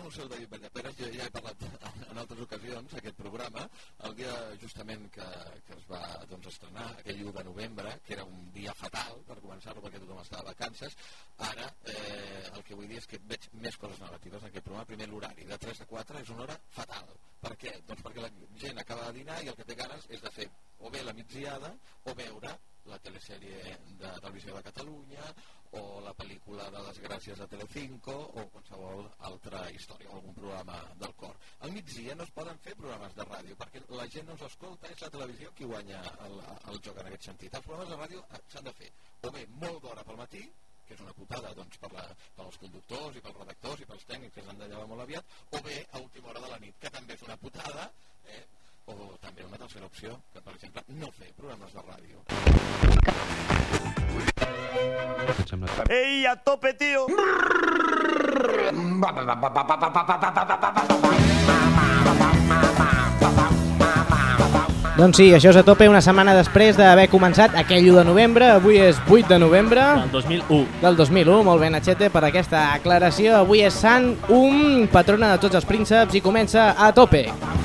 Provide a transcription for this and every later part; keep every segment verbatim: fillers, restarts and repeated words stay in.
no ho sé el David Bellaperes, jo ja he parlat en altres ocasions, aquest programa, el dia justament que, que es va doncs, estrenar, aquell u de novembre, que era un dia fatal per començar-lo perquè tothom estava a vacances. Ara eh, el que vull dir és que veig més coses negatives en aquest programa. Primer, l'horari de tres a quatre és una hora fatal. Per què? Doncs perquè la gent acaba de dinar i el que té ganes és de fer o bé la migdiada o veure la telesèrie de Televisió de Catalunya o la pel·lícula de les gràcies de Telecinco o qualsevol altra història o algun programa del cor. Al migdia no es poden fer programes de ràdio perquè la gent no els escolta, és la televisió qui guanya el, el joc en aquest sentit. Els programes de ràdio s'han de fer o bé molt d'hora pel matí, que és una putada doncs, per, la, per als conductors i pels redactors i pels tècnics que s'han de llevar molt aviat, o bé a última hora de la nit, que també és una putada, eh? O també una tercera opció, que per exemple no fer programes de ràdio. Ei, a tope, tio! Doncs sí, això és a tope una setmana després d'haver començat aquell u de novembre. Avui és vuit de novembre del dos mil u. Del dos mil u, molt bé, Nachete, per aquesta aclaració. Avui és Sant Um, patrona de tots els prínceps, i comença a tope.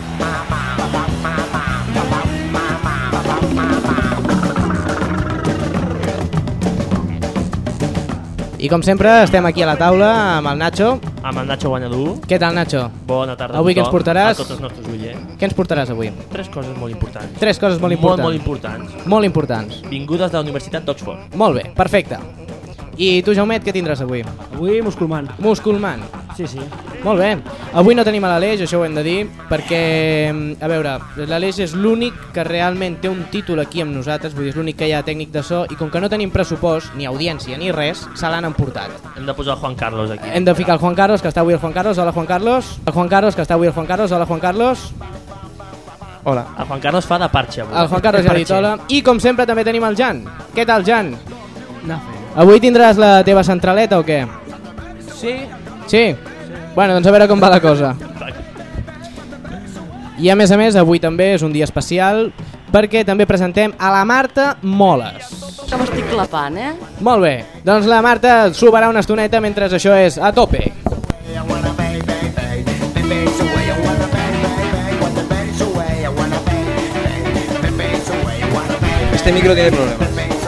I com sempre estem aquí a la taula amb el Nacho. Amb el Nacho Guanyador. Què tal, Nacho? Bona tarda. Avui què ens portaràs? A tots els nostres oients. Què ens portaràs avui? Tres coses molt importants. Tres coses molt importants. Molt, molt importants. Molt importants. Vingudes de la Universitat d'Oxford. Molt bé, perfecte. I tu, Jaumet, què tindràs avui? Avui Musculman. Musculman. Sí, sí. Molt bé. Avui no tenim a l'Aleix, això ho hem de dir, perquè, a veure, l'Aleix és l'únic que realment té un títol aquí amb nosaltres, vull dir, és l'únic que hi ha tècnic de so, i com que no tenim pressupost, ni audiència, ni res, se l'han emportat. Hem de posar el Juan Carlos aquí. Hem de ficar el Juan Carlos, que està avui el Juan Carlos. Hola, Juan Carlos. El Juan Carlos, que està avui el Juan Carlos. Hola, Juan Carlos. Hola. El Juan Carlos fa de parxa avui. El Juan Carlos ja ha dit hola. I com sempre també tenim el Jan. Què tal, Jan? No. Avui tindràs la teva centraleta o què? Sí. Sí? Bueno, doncs a veure com va la cosa. I a més a més, avui també és un dia especial perquè també presentem a la Marta Moles. Que m'estic clapant, eh? Molt bé, doncs la Marta sobarà una estoneta mentre això és a tope. Este micro tiene problemas.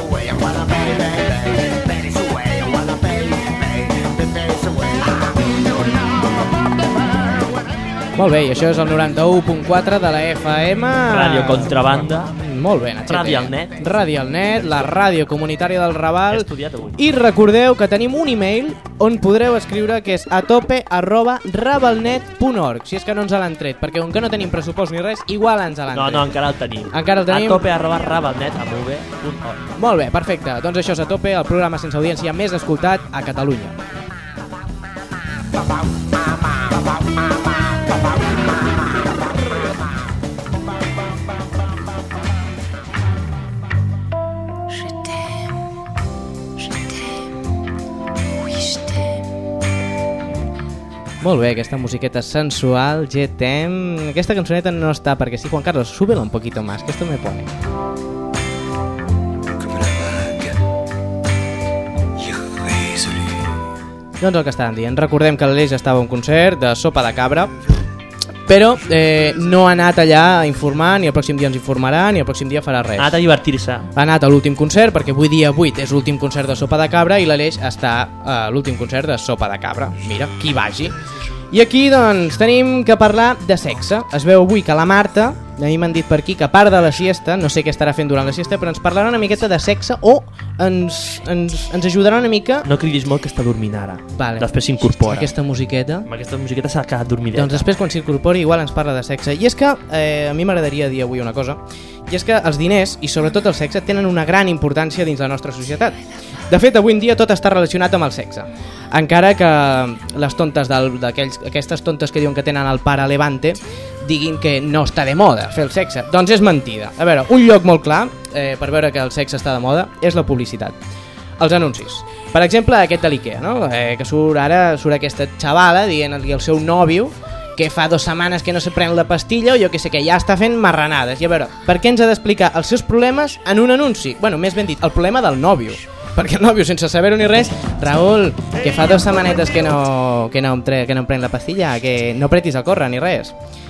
Molt bé, i això és el noranta-u punt quatre de la F M. Ràdio Contrabanda. Molt bé, Nachete. Radialnet. Radialnet, la ràdio comunitària del Raval. He estudiat avui. I recordeu que tenim un e-mail on podreu escriure, que és atope arroba ravalnet punt org. Si és que no ens l'han tret, perquè com que no tenim pressupost ni res, igual ens l'han No, tret. no, encara el tenim. Encara el tenim? Atope arroba ravalnet amb v punt org. Molt bé, perfecte. Doncs això és a tope, el programa sense audiència més escoltat a Catalunya. Molt bé, aquesta musiqueta sensual, G T M. Aquesta cançoneta no està perquè sí. Juan Carlos, súbela un poquito más, que esto me pone. Doncs el que estàvem dient. Recordem que l'Aleix estava a un concert de Sopa de Cabra, però eh, no ha anat allà a informar, ni el pròxim dia ens informarà, ni el pròxim dia farà res. Ha anat a divertir-se. Ha anat a l'últim concert, perquè avui dia vuit és l'últim concert de Sopa de Cabra i l'Aleix està a l'últim concert de Sopa de Cabra. Mira, qui vagi. I aquí, doncs, tenim que parlar de sexe. Es veu avui que la Marta, a mi m'han dit per aquí que a part de la siesta, no sé què estarà fent durant la siesta, però ens parlarà una miqueta de sexe o ens, ens, ens ajudarà una mica... No cridis molt que està dormint ara. Vale. Després s'incorpora. Aquesta musiqueta... Amb aquesta musiqueta s'ha quedat dormideta. Doncs després, quan s'incorpori, igual ens parla de sexe. I és que eh, a mi m'agradaria dir avui una cosa, i és que els diners, i sobretot el sexe, tenen una gran importància dins la nostra societat. De fet, avui en dia tot està relacionat amb el sexe. Encara que les tontes d'aquells, aquestes tontes que diuen que tenen el pare Levante diguin que no està de moda fer el sexe, doncs és mentida. A veure, un lloc molt clar eh, per veure que el sexe està de moda és la publicitat, els anuncis. Per exemple, aquest de l'Ikea, no? eh, que surt ara surt aquesta xavala dient-li al seu nòvio que fa dues setmanes que no se pren la pastilla o jo que sé que ja està fent marranades. I a veure, per què ens ha d'explicar els seus problemes en un anunci? Bueno, més ben dit, el problema del nòvio. perquè el nòvio, sense saber-ho ni res, Raül, que fa dues setmanetes que no, que, no em tre, que no em prenc la pastilla, que no pretis a córrer ni res.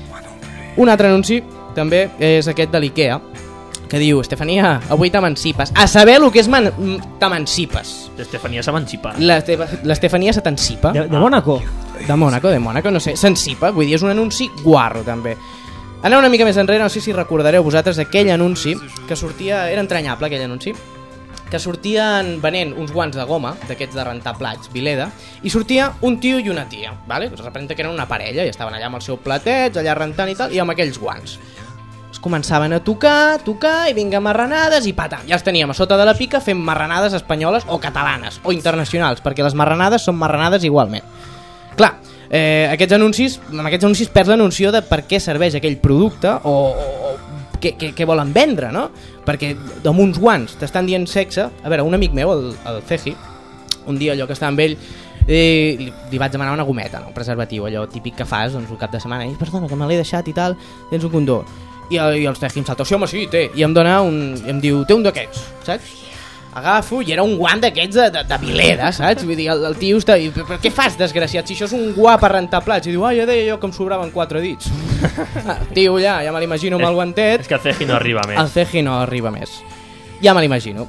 Un altre anunci també és aquest de l'Ikea, que diu, Estefania, avui t'emancipes. A saber el que és man... t'emancipes. L'Estefania s'emancipa. L'Estefania se t'encipa. De, de Mónaco. De Mónaco, de Mónaco, no sé, s'encipa, vull dir, és un anunci guarro també. Aneu una mica més enrere, no sé si recordareu vosaltres aquell anunci que sortia, era entranyable aquell anunci, que sortien venent uns guants de goma, d'aquests de rentar plats, Vileda, i sortia un tio i una tia, vale? Pues representa que eren una parella i estaven allà amb els seus platets, allà rentant i tal, i amb aquells guants. Es començaven a tocar, tocar, i vinga marranades, i patam, ja els teníem a sota de la pica fent marranades espanyoles o catalanes, o internacionals, perquè les marranades són marranades igualment. Clar, eh, aquests anuncis, amb aquests anuncis perds la noció de per què serveix aquell producte o, o, o què, què, què volen vendre, no? Perquè amb uns guants t'estan dient sexe. A veure, un amic meu, el, el Ceji, un dia allò que estava amb ell, eh, li, li vaig demanar una gometa, no? Un preservatiu, allò típic que fas doncs, un cap de setmana, i perdona, que me l'he deixat i tal, tens un condó. I el, i el Ceji em salta, sí home, sí, té, i em dona un, i em diu, té un d'aquests, saps? Agafo i era un guant d'aquests de, de, de Vileda, saps? Vull dir, el, el tio està... I, però què fas, desgraciat? Si això és un guà per rentar plats. I diu, ah, ja deia jo que em sobraven quatre dits. Ah, tio, ja, ja me l'imagino amb el guantet. És que el Ceji no arriba més. El Ceji no arriba més. Ja me l'imagino.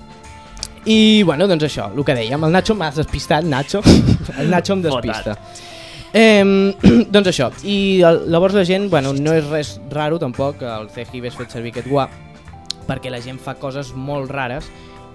I, bueno, doncs això, el que dèiem. El Nacho m'has despistat, Nacho. El Nacho em despista. Eh, doncs això. I el, llavors la gent, bueno, no és res raro tampoc que el Ceji hagués fet servir aquest guà, perquè la gent fa coses molt rares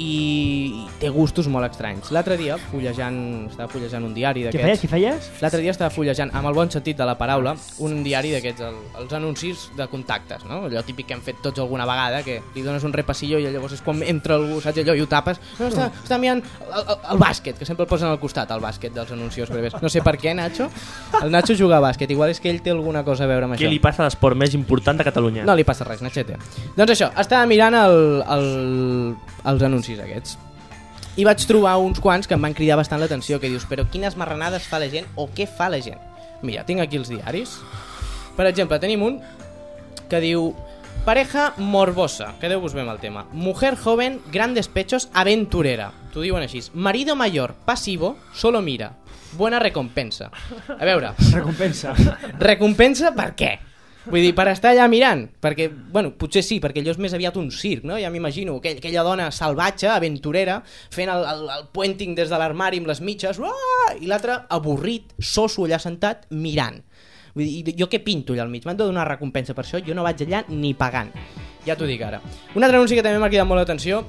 i té gustos molt estranys. L'altre dia, fullejant, estava fullejant un diari d'aquests... Què feies? Què feies? L'altre dia estava fullejant, amb el bon sentit de la paraula, un diari d'aquests, el, els anuncis de contactes, no? Allò típic que hem fet tots alguna vegada, que li dones un repassillo i llavors és quan entra algú, saps allò, i ho tapes. No, està, està mirant el, el, el bàsquet, que sempre el posen al costat, el bàsquet dels anuncios breves. No sé per què, Nacho. El Nacho juga a bàsquet, igual és que ell té alguna cosa a veure amb Què això. li passa a l'esport més important de Catalunya? No li passa res, Nachete. Doncs això, estava mirant el, el, els anuncis aquests i vaig trobar uns quants que em van cridar bastant l'atenció, que dius, però quines marranades fa la gent o què fa la gent? Mira, tinc aquí els diaris. Per exemple, tenim un que diu pareja morbosa, quedeu-vos bé amb el tema, mujer joven, grandes pechos, aventurera, t'ho diuen així, marido mayor, pasivo, solo mira, buena recompensa. A veure, Recompensa. recompensa per què? Vull dir, per estar allà mirant, perquè, bueno, potser sí, perquè allò és més aviat un circ, no? Ja m'imagino, aquell, aquella dona salvatge, aventurera, fent el, el, el puenting des de l'armari amb les mitges, uah! I l'altre avorrit, soso allà sentat, mirant. Vull dir, jo què pinto allà al mig? M'han de donar recompensa per això, jo no vaig allà ni pagant. Ja t'ho dic ara. Un altre anunci que també m'ha cridat molt l'atenció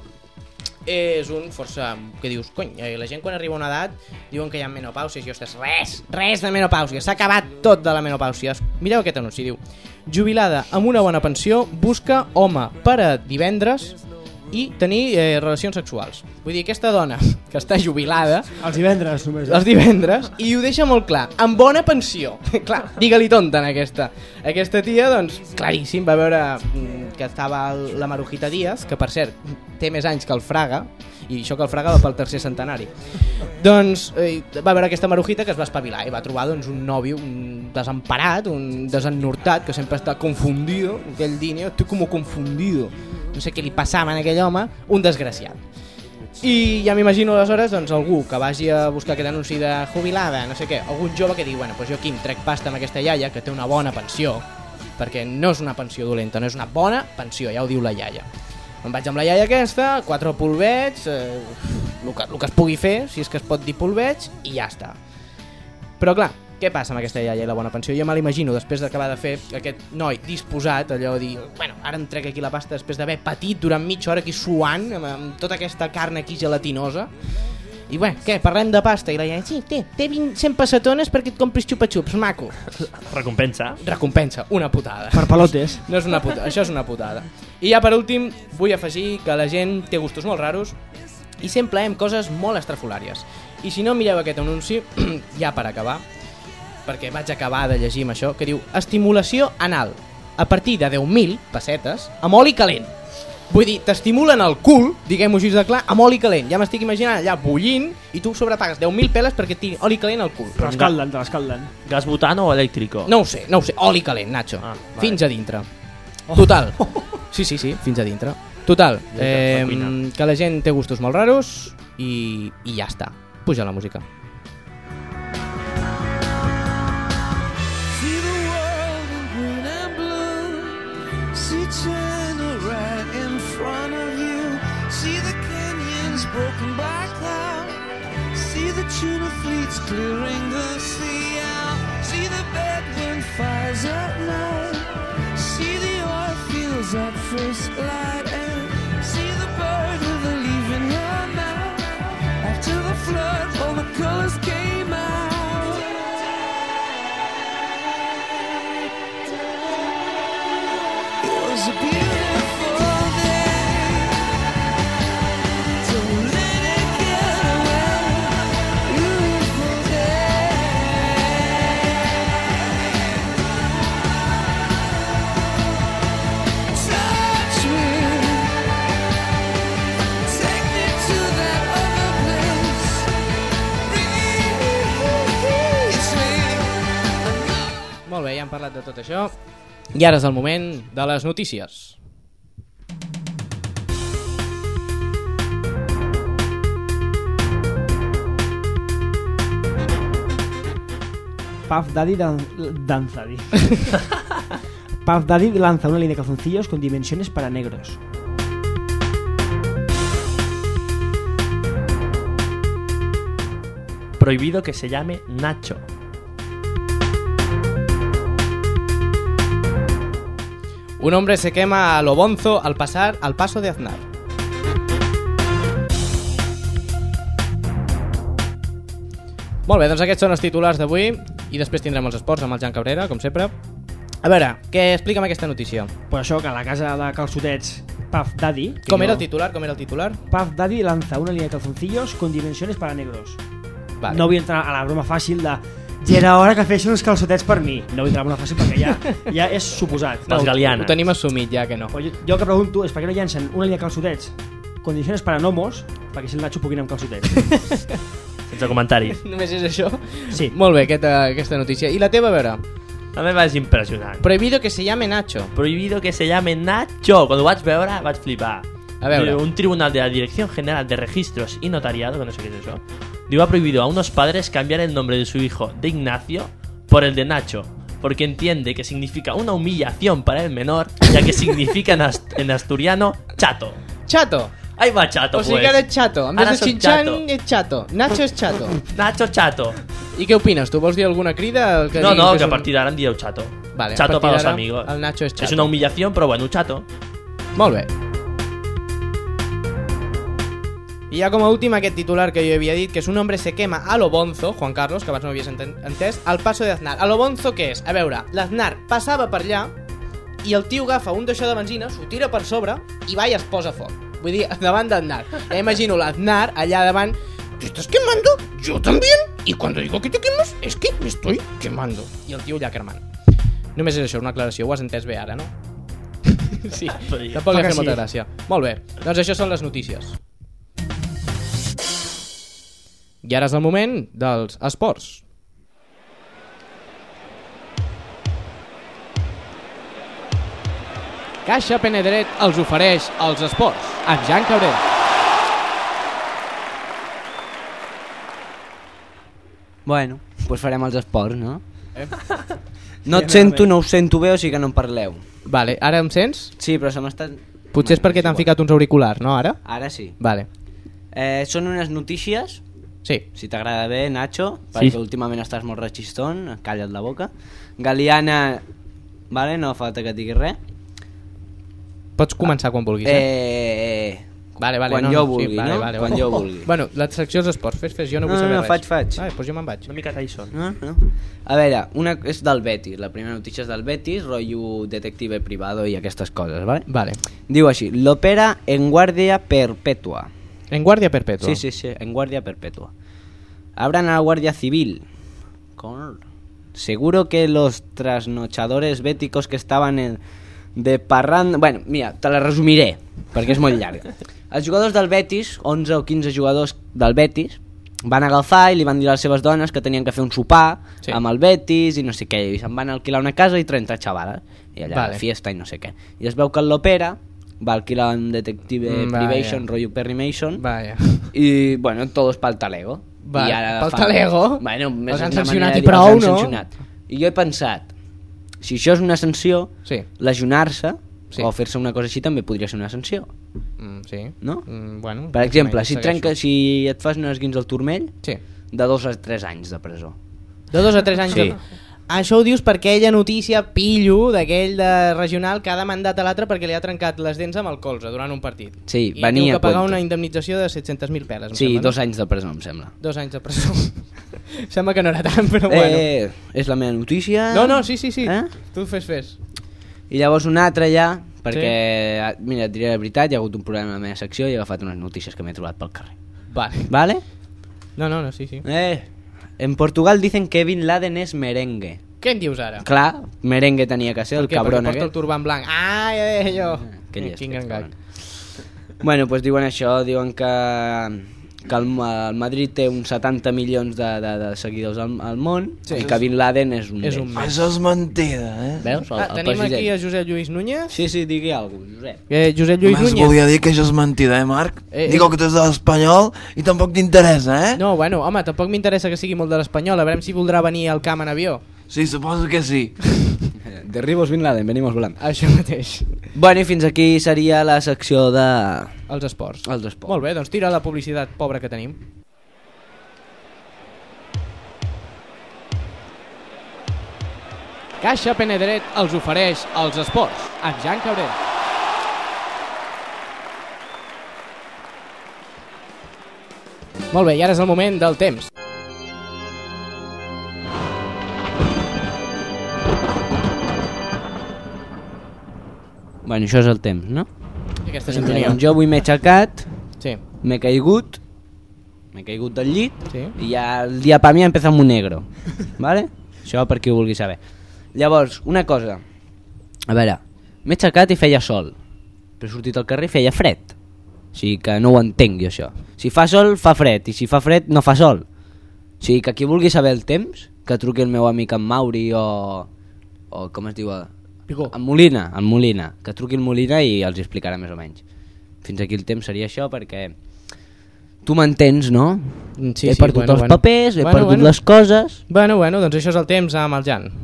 és un força que dius, cony, la gent quan arriba a una edat diuen que hi ha menopàusies i ostres, res, res de menopàusia, s'ha acabat tot de la menopàusia. Mireu aquest anunci, diu, jubilada amb una bona pensió busca home per a divendres i tenir eh, relacions sexuals. Vull dir, aquesta dona que està jubilada Els divendres només. Eh? els divendres, i ho deixa molt clar, amb bona pensió. Clar, digue-li tonta en aquesta. Aquesta tia, doncs, claríssim, va veure que estava la Marujita Díaz, que per cert té més anys que el Fraga, i això que el Fraga va pel tercer centenari. Doncs eh, va veure aquesta Marujita que es va espavilar i va trobar doncs, un nòvio, un desemparat, un desennortat, que sempre està confundido, aquell diner, estoy como confundido. No sé què li passava a aquell home, un desgraciat. I ja m'imagino aleshores doncs, algú que vagi a buscar aquest anunci de jubilada, no sé què, algun jove que digui, bueno, doncs jo aquí em trec pasta amb aquesta iaia que té una bona pensió, perquè no és una pensió dolenta, no és una bona pensió, ja ho diu la iaia. Em vaig amb la iaia aquesta, quatre polvets, eh, el, que, el que es pugui fer, si és que es pot dir polvets, i ja està. Però clar, què passa amb aquesta iaia i la bona pensió? Jo me l'imagino, després d'acabar de fer aquest noi disposat, allò de dir, bueno, ara em trec aquí la pasta després d'haver patit durant mitja hora aquí suant, amb, amb tota aquesta carn aquí gelatinosa, i bé, què, parlem de pasta? I la iaia, sí, té, té vint, cent passatones perquè et compris xupa-xups, maco. Recompensa. Recompensa, una putada. Per palotes. No és una putada, això és una putada. I ja per últim, vull afegir que la gent té gustos molt raros i sempre hem coses molt estrafolàries. I si no mireu aquest anunci, ja per acabar, perquè vaig acabar de llegir amb això, que diu estimulació anal a partir de deu mil pessetes amb oli calent. Vull dir, t'estimulen el cul, diguem-ho així de clar, amb oli calent. Ja m'estic imaginant allà bullint i tu sobrepagues deu mil peles perquè tinc oli calent al cul. Te l'escalden, te l'escalden. Gas butano o elèctrico? No ho sé, no ho sé, oli calent, Nacho. Ah, vale. Fins a dintre. Total. Sí, sí, sí, fins a dintre. Total, eh, que la gent té gustos molt raros i, i ja està. Puja la música. See the world in green and blue. See China right in front of you. See the canyons broken by cloud. See the tuna fleets clearing the sea out. See the bedroom fires at night. See the oil fields at first light. And see the bird with a leaf in her mouth. After the flood, all the colors came out. It was a beautiful day. Don't let it get away. Beautiful day. Touch me. Take me to that other place. Reach me. Molt bé, ja hem parlat de tot això. I ara és el moment de les notícies. Puff Daddy dan danza. di. Puff Daddy lanza una línea de calzoncillos con dimensiones para negros. Prohibido que se llame Nacho. Un hombre se quema a lo bonzo al pasar al paso de Aznar. Molt bé, doncs aquests són els titulars d'avui i després tindrem els esports amb el Jan Cabrera, com sempre. A veure, què explica'm aquesta notícia. Pues això, que a la casa de calçotets Puff Daddy... que Com jo- era el titular? Com era el titular? Puff Daddy lanza una línea de calzoncillos con dimensiones para negros. Vale. No vull entrar a la broma fàcil de ja era hora que fessin uns calçotets per mi. No vull entrar a la broma fàcil perquè ja, ja és suposat. Les Ho galianes. tenim assumit ja que no. Però jo, jo el que pregunto és per què no llancen una línia de calçotets condicions para gnomos perquè si el Nacho pugui anar amb calçotets. Sense comentari. Només és això? Sí. Molt bé, aquesta, aquesta notícia. I la teva, a veure? La meva és impressionant. Prohibido que se llame Nacho. Prohibido que se llame Nacho. Quan ho vaig veure, vaig flipar. A veure. Diu, un tribunal de la Dirección General de Registros y Notariado, que no sé qué es eso, diu, ha prohibido a unos padres cambiar el nombre de su hijo de Ignacio por el de Nacho, porque entiende que significa una humillación para el menor, ya que significa en, ast en asturiano chato. Chato. Ahí va chato, O sigui pues. que eres chato. En vez Ara de soc Xinxan, chato. és chato. Nacho és chato. Nacho chato. I què opines? Tu vols dir alguna crida? Que No, diguis no, és que a un- partir d'ara em dieu chato. Vale, a Chato partir para los d'ara, amigos. el Nacho és chato. Es una humillación, pero bueno, chato. Molt bé. I ja com a últim aquest titular que jo havia dit, que és un hombre se quema a lo bonzo, Juan Carlos, que abans no havies enten- entès, al paso de Aznar. A lo bonzo què és? A veure, l'Aznar passava per allà i el tio agafa un d'això de benzina, s'ho tira per sobre i va i es posa foc. Vull dir, davant d'Aznar. Ja imagino l'Aznar allà davant. ¿Te estás quemando? Yo también. Y cuando digo que te quemas, es que me estoy quemando. I el tio allà cremant. Només és això, una aclaració. Ho has entès bé ara, no? Sí, tampoc li ha que fet molta sí. gràcia. Molt bé, doncs això són les notícies. I ara és el moment dels esports. Caixa Penedret els ofereix els esports amb Jan Cabrera. Bueno, doncs pues farem els esports, no? Eh? No et sento, no us sento bé, o sigui que no em parleu. Vale, ara em sents? Sí, però se m'està... Potser és perquè t'han ficat uns auriculars, no, ara? Ara sí. Vale, Eh, són unes notícies, sí. si t'agrada bé, Nacho, perquè Sí. últimament estàs molt rechistón, calla't la boca. Galiana, vale, no falta que et digui res. Pots començar quan vulguis, eh? Eh... Vale, vale, quan no, jo no, vulgui, sí, vale, no? vale, Quan vale. jo vulgui. Bueno, la secció dels esports, fes, fes, jo no vull No, saber no, res. faig, faig. Vale, doncs jo me'n vaig. Una mica Tyson. No, no. A veure, una és del Betis, la primera notícia és del Betis, rotllo detective privado i aquestes coses, vale? Vale. Diu així, l'opera en guardia perpetua. En guardia perpetua. Sí, sí, sí, en guardia perpetua. Abran a la Guardia Civil. Con... Seguro que los trasnochadores béticos que estaban en... de parranda... Bueno, mira, te la resumiré, perquè és molt llarga. Els jugadors del Betis, onze o quinze jugadors del Betis, van agafar i li van dir a les seves dones que tenien que fer un sopar Sí. amb el Betis i no sé què, i se'n van alquilar una casa i trenta xavales, i allà Vale. vale. fiesta i no sé què. I es veu que l'opera va alquilar un detective Mm, mm, vaya. privation, rotllo Perry Mason, Vaja. I, bueno, todos pel talego. Va, I ara pel fan- talego? Bueno, més Els han una sancionat manera de i dir, prou, els han no? sancionat. I jo he pensat, si això és una sanció, Sí. lesionar-se Sí. o fer-se una cosa així també podria ser una sanció. Mm, sí. No? Mm, bueno, Per exemple, si, segueixo. trenca, si et fas un esguins al turmell, Sí. de dos a tres anys de presó. De dos a tres anys. Sí. De... Això ho dius per aquella notícia pillo d'aquell de regional que ha demandat a l'altre perquè li ha trencat les dents amb el colze durant un partit. Sí, I venia diu a que pagar cuento. una indemnització de set-cents mil peles. em Sí, sembla, dos no? anys de presó, em sembla. Dos anys de presó. Sembla que no era tant, però bueno. Eh, és la meva notícia. No, no, sí, sí, sí. Eh? Tu fes, fes. I llavors una altra ja, perquè, mira, et diré la veritat, hi ha hagut un problema a la meva secció i he agafat unes notícies que m'he trobat pel carrer. Vale. ¿Vale? No, no, no, sí, sí. Eh, en Portugal dicen que Bin Laden és merengue. Què en dius ara? Clar, merengue tenia que ser, el Per què? cabron Perquè porta el aquest. turban blanc. Ah, ja deia jo. Que llest, Quin gran gag. Bueno, doncs diuen això, diuen que, que el, el Madrid té uns setanta milions de, de, de seguidors al, al món Sí. i que Bin Laden és un És d'ells. un Això és mentida, eh? Veus? El, Ah, el tenim president. aquí a Josep Lluís Núñez. Sí, sí, digui alguna cosa, Josep. Eh, Josep Lluís Només Núñez. volia dir que això és mentida, eh, Marc? Eh, Digo que tu ets de l'Espanyol i tampoc t'interessa, eh? No, bueno, home, tampoc m'interessa que sigui molt de l'Espanyol. A veure si voldrà venir al camp en avió. Sí, suposo que sí. Derribos Bin Laden, venimos volando. Això mateix. Bueno, i fins aquí seria la secció de... Els esports. Els esports. Molt bé, doncs tira la publicitat pobra que tenim. Caixa Penedret els ofereix els esports amb Jan Cabrera. Molt bé, i ara és el moment del temps. Bueno, això és el temps, no? I aquesta sintonia. Doncs jo avui m'he aixecat, Sí, m'he caigut, m'he caigut del llit, sí. i ja el dia para mi ha empezado muy negro, ¿vale? Això per qui ho vulgui saber. Llavors, una cosa, a veure, m'he aixecat i feia sol, però he sortit al carrer i feia fred, o sigui que no ho entenc jo això. Si fa sol, fa fred, i si fa fred, no fa sol. O sigui que qui vulgui saber el temps, que truqui el meu amic en Mauri o, o com es diu, Picó. en Molina, en Molina, que truqui el Molina i els explicarà més o menys. Fins aquí el temps seria això, perquè tu m'entens, no? Sí, he sí, perdut bueno, els bueno. papers, he Bueno, perdut bueno. les coses. Bueno, bueno, doncs això és el temps amb el Jan.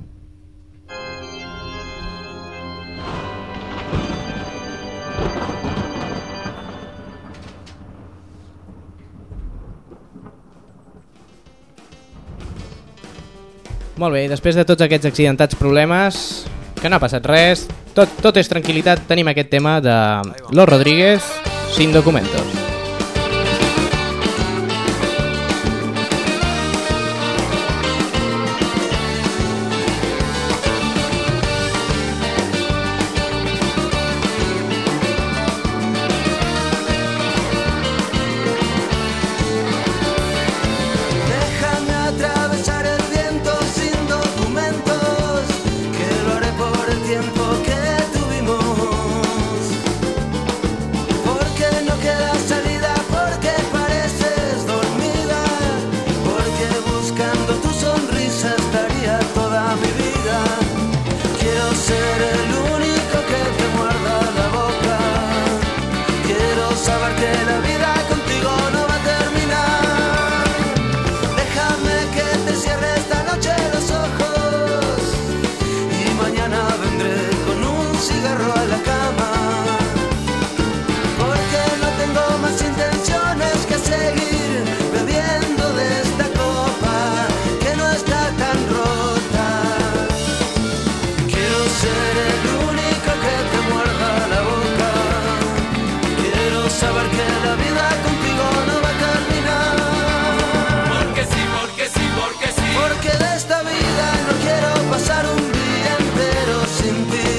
Molt bé, després de tots aquests accidentats problemes, que no ha passat res, tot, tot és tranquil·litat, tenim aquest tema de Los Rodríguez, Sin Documentos. Déjame atravesar el viento sin documentos, que lo haré por el tiempo que tuvimos. Porque no queda salida, porque pareces dormida, porque buscando tu sonrisa estaría toda mi vida. Quiero ser el único que te muerda la boca. Quiero saber que la vida contigo no va a terminar. Déjame que te cierre esta noche los ojos y mañana vendré con un cigarro a la cama. Porque no tengo más intenciones que seguir bebiendo de esta copa que no está tan rota. Quiero ser el único que te muerda la boca. Quiero saber que la vida contigo no va a terminar. Porque sí, porque sí, porque sí. Porque de esta vida no quiero pasar un día entero sin ti.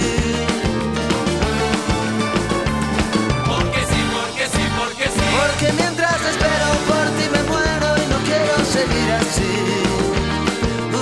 Porque sí, porque sí, porque sí. Porque mientras espero por ti me muero y no quiero seguir así. Uh.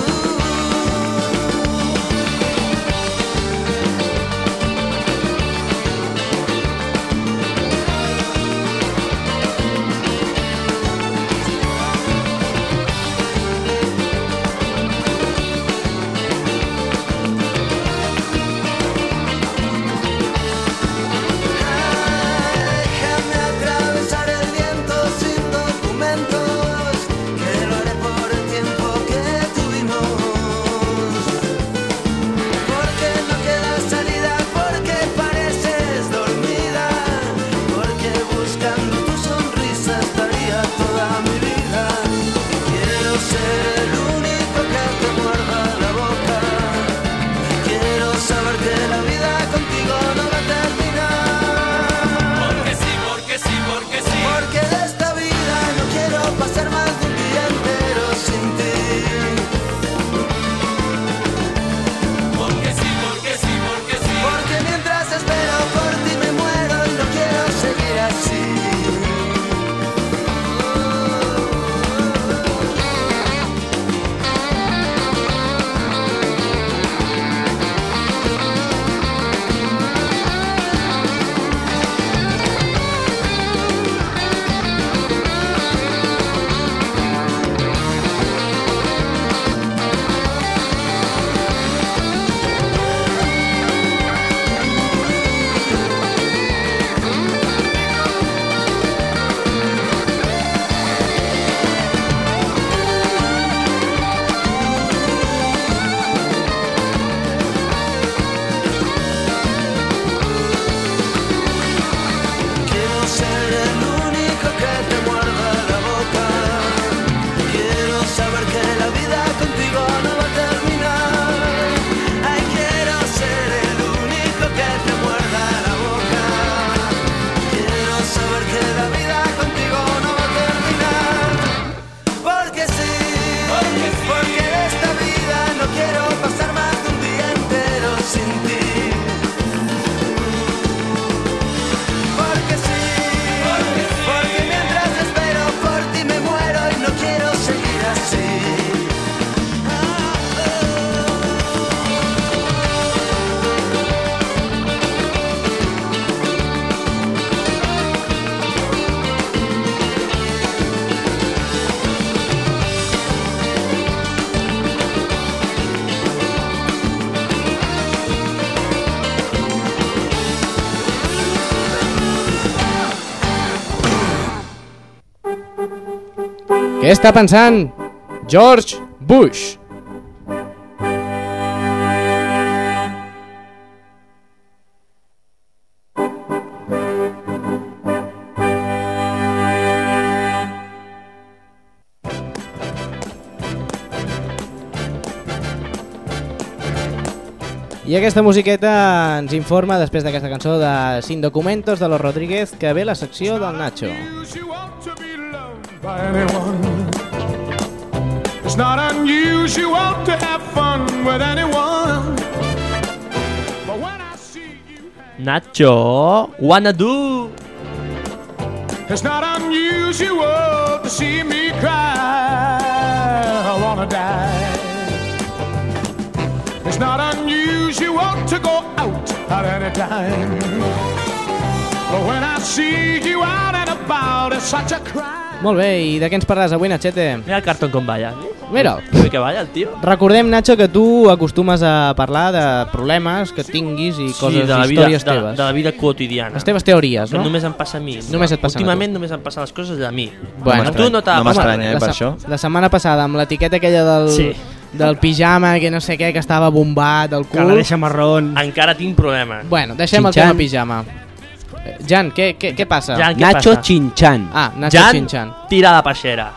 Què està pensant George Bush? I aquesta musiqueta ens informa, després d'aquesta cançó de Sin Documentos de los Rodríguez, que ve la secció del Nacho. It's not unusual to have fun with anyone. But when I see you, Nacho, wanna do? it's not unusual to see me cry. I wanna die. It's not unusual to go out at any time. But when I see you out and about, it's such a crime. Molt bé, i de què ens parles avui, Nachete? Mira el cartón com balla. Mira. Que balla el tio. Recordem, Nacho, que tu acostumes a parlar de problemes que tinguis i coses, sí, de la vida, històries de, teves. de la vida quotidiana. Les teves teories, que no? només em passa a mi. Només et passa a Últimament només em passen les coses a mi. Bueno, a tu no t'ha no m'estranya, eh, per la, això. La setmana passada, amb l'etiqueta aquella del, Sí. del pijama, que no sé què, que estava bombat, el Que la cul... deixa marrón. Encara tinc problemes. Bueno, deixem el Xinxan. tema pijama. Eh, Jan, què, què, què passa? Jan, què Nacho passa? Chinchan. Ah, Nacho Jan, Chinchan. tira la peixera.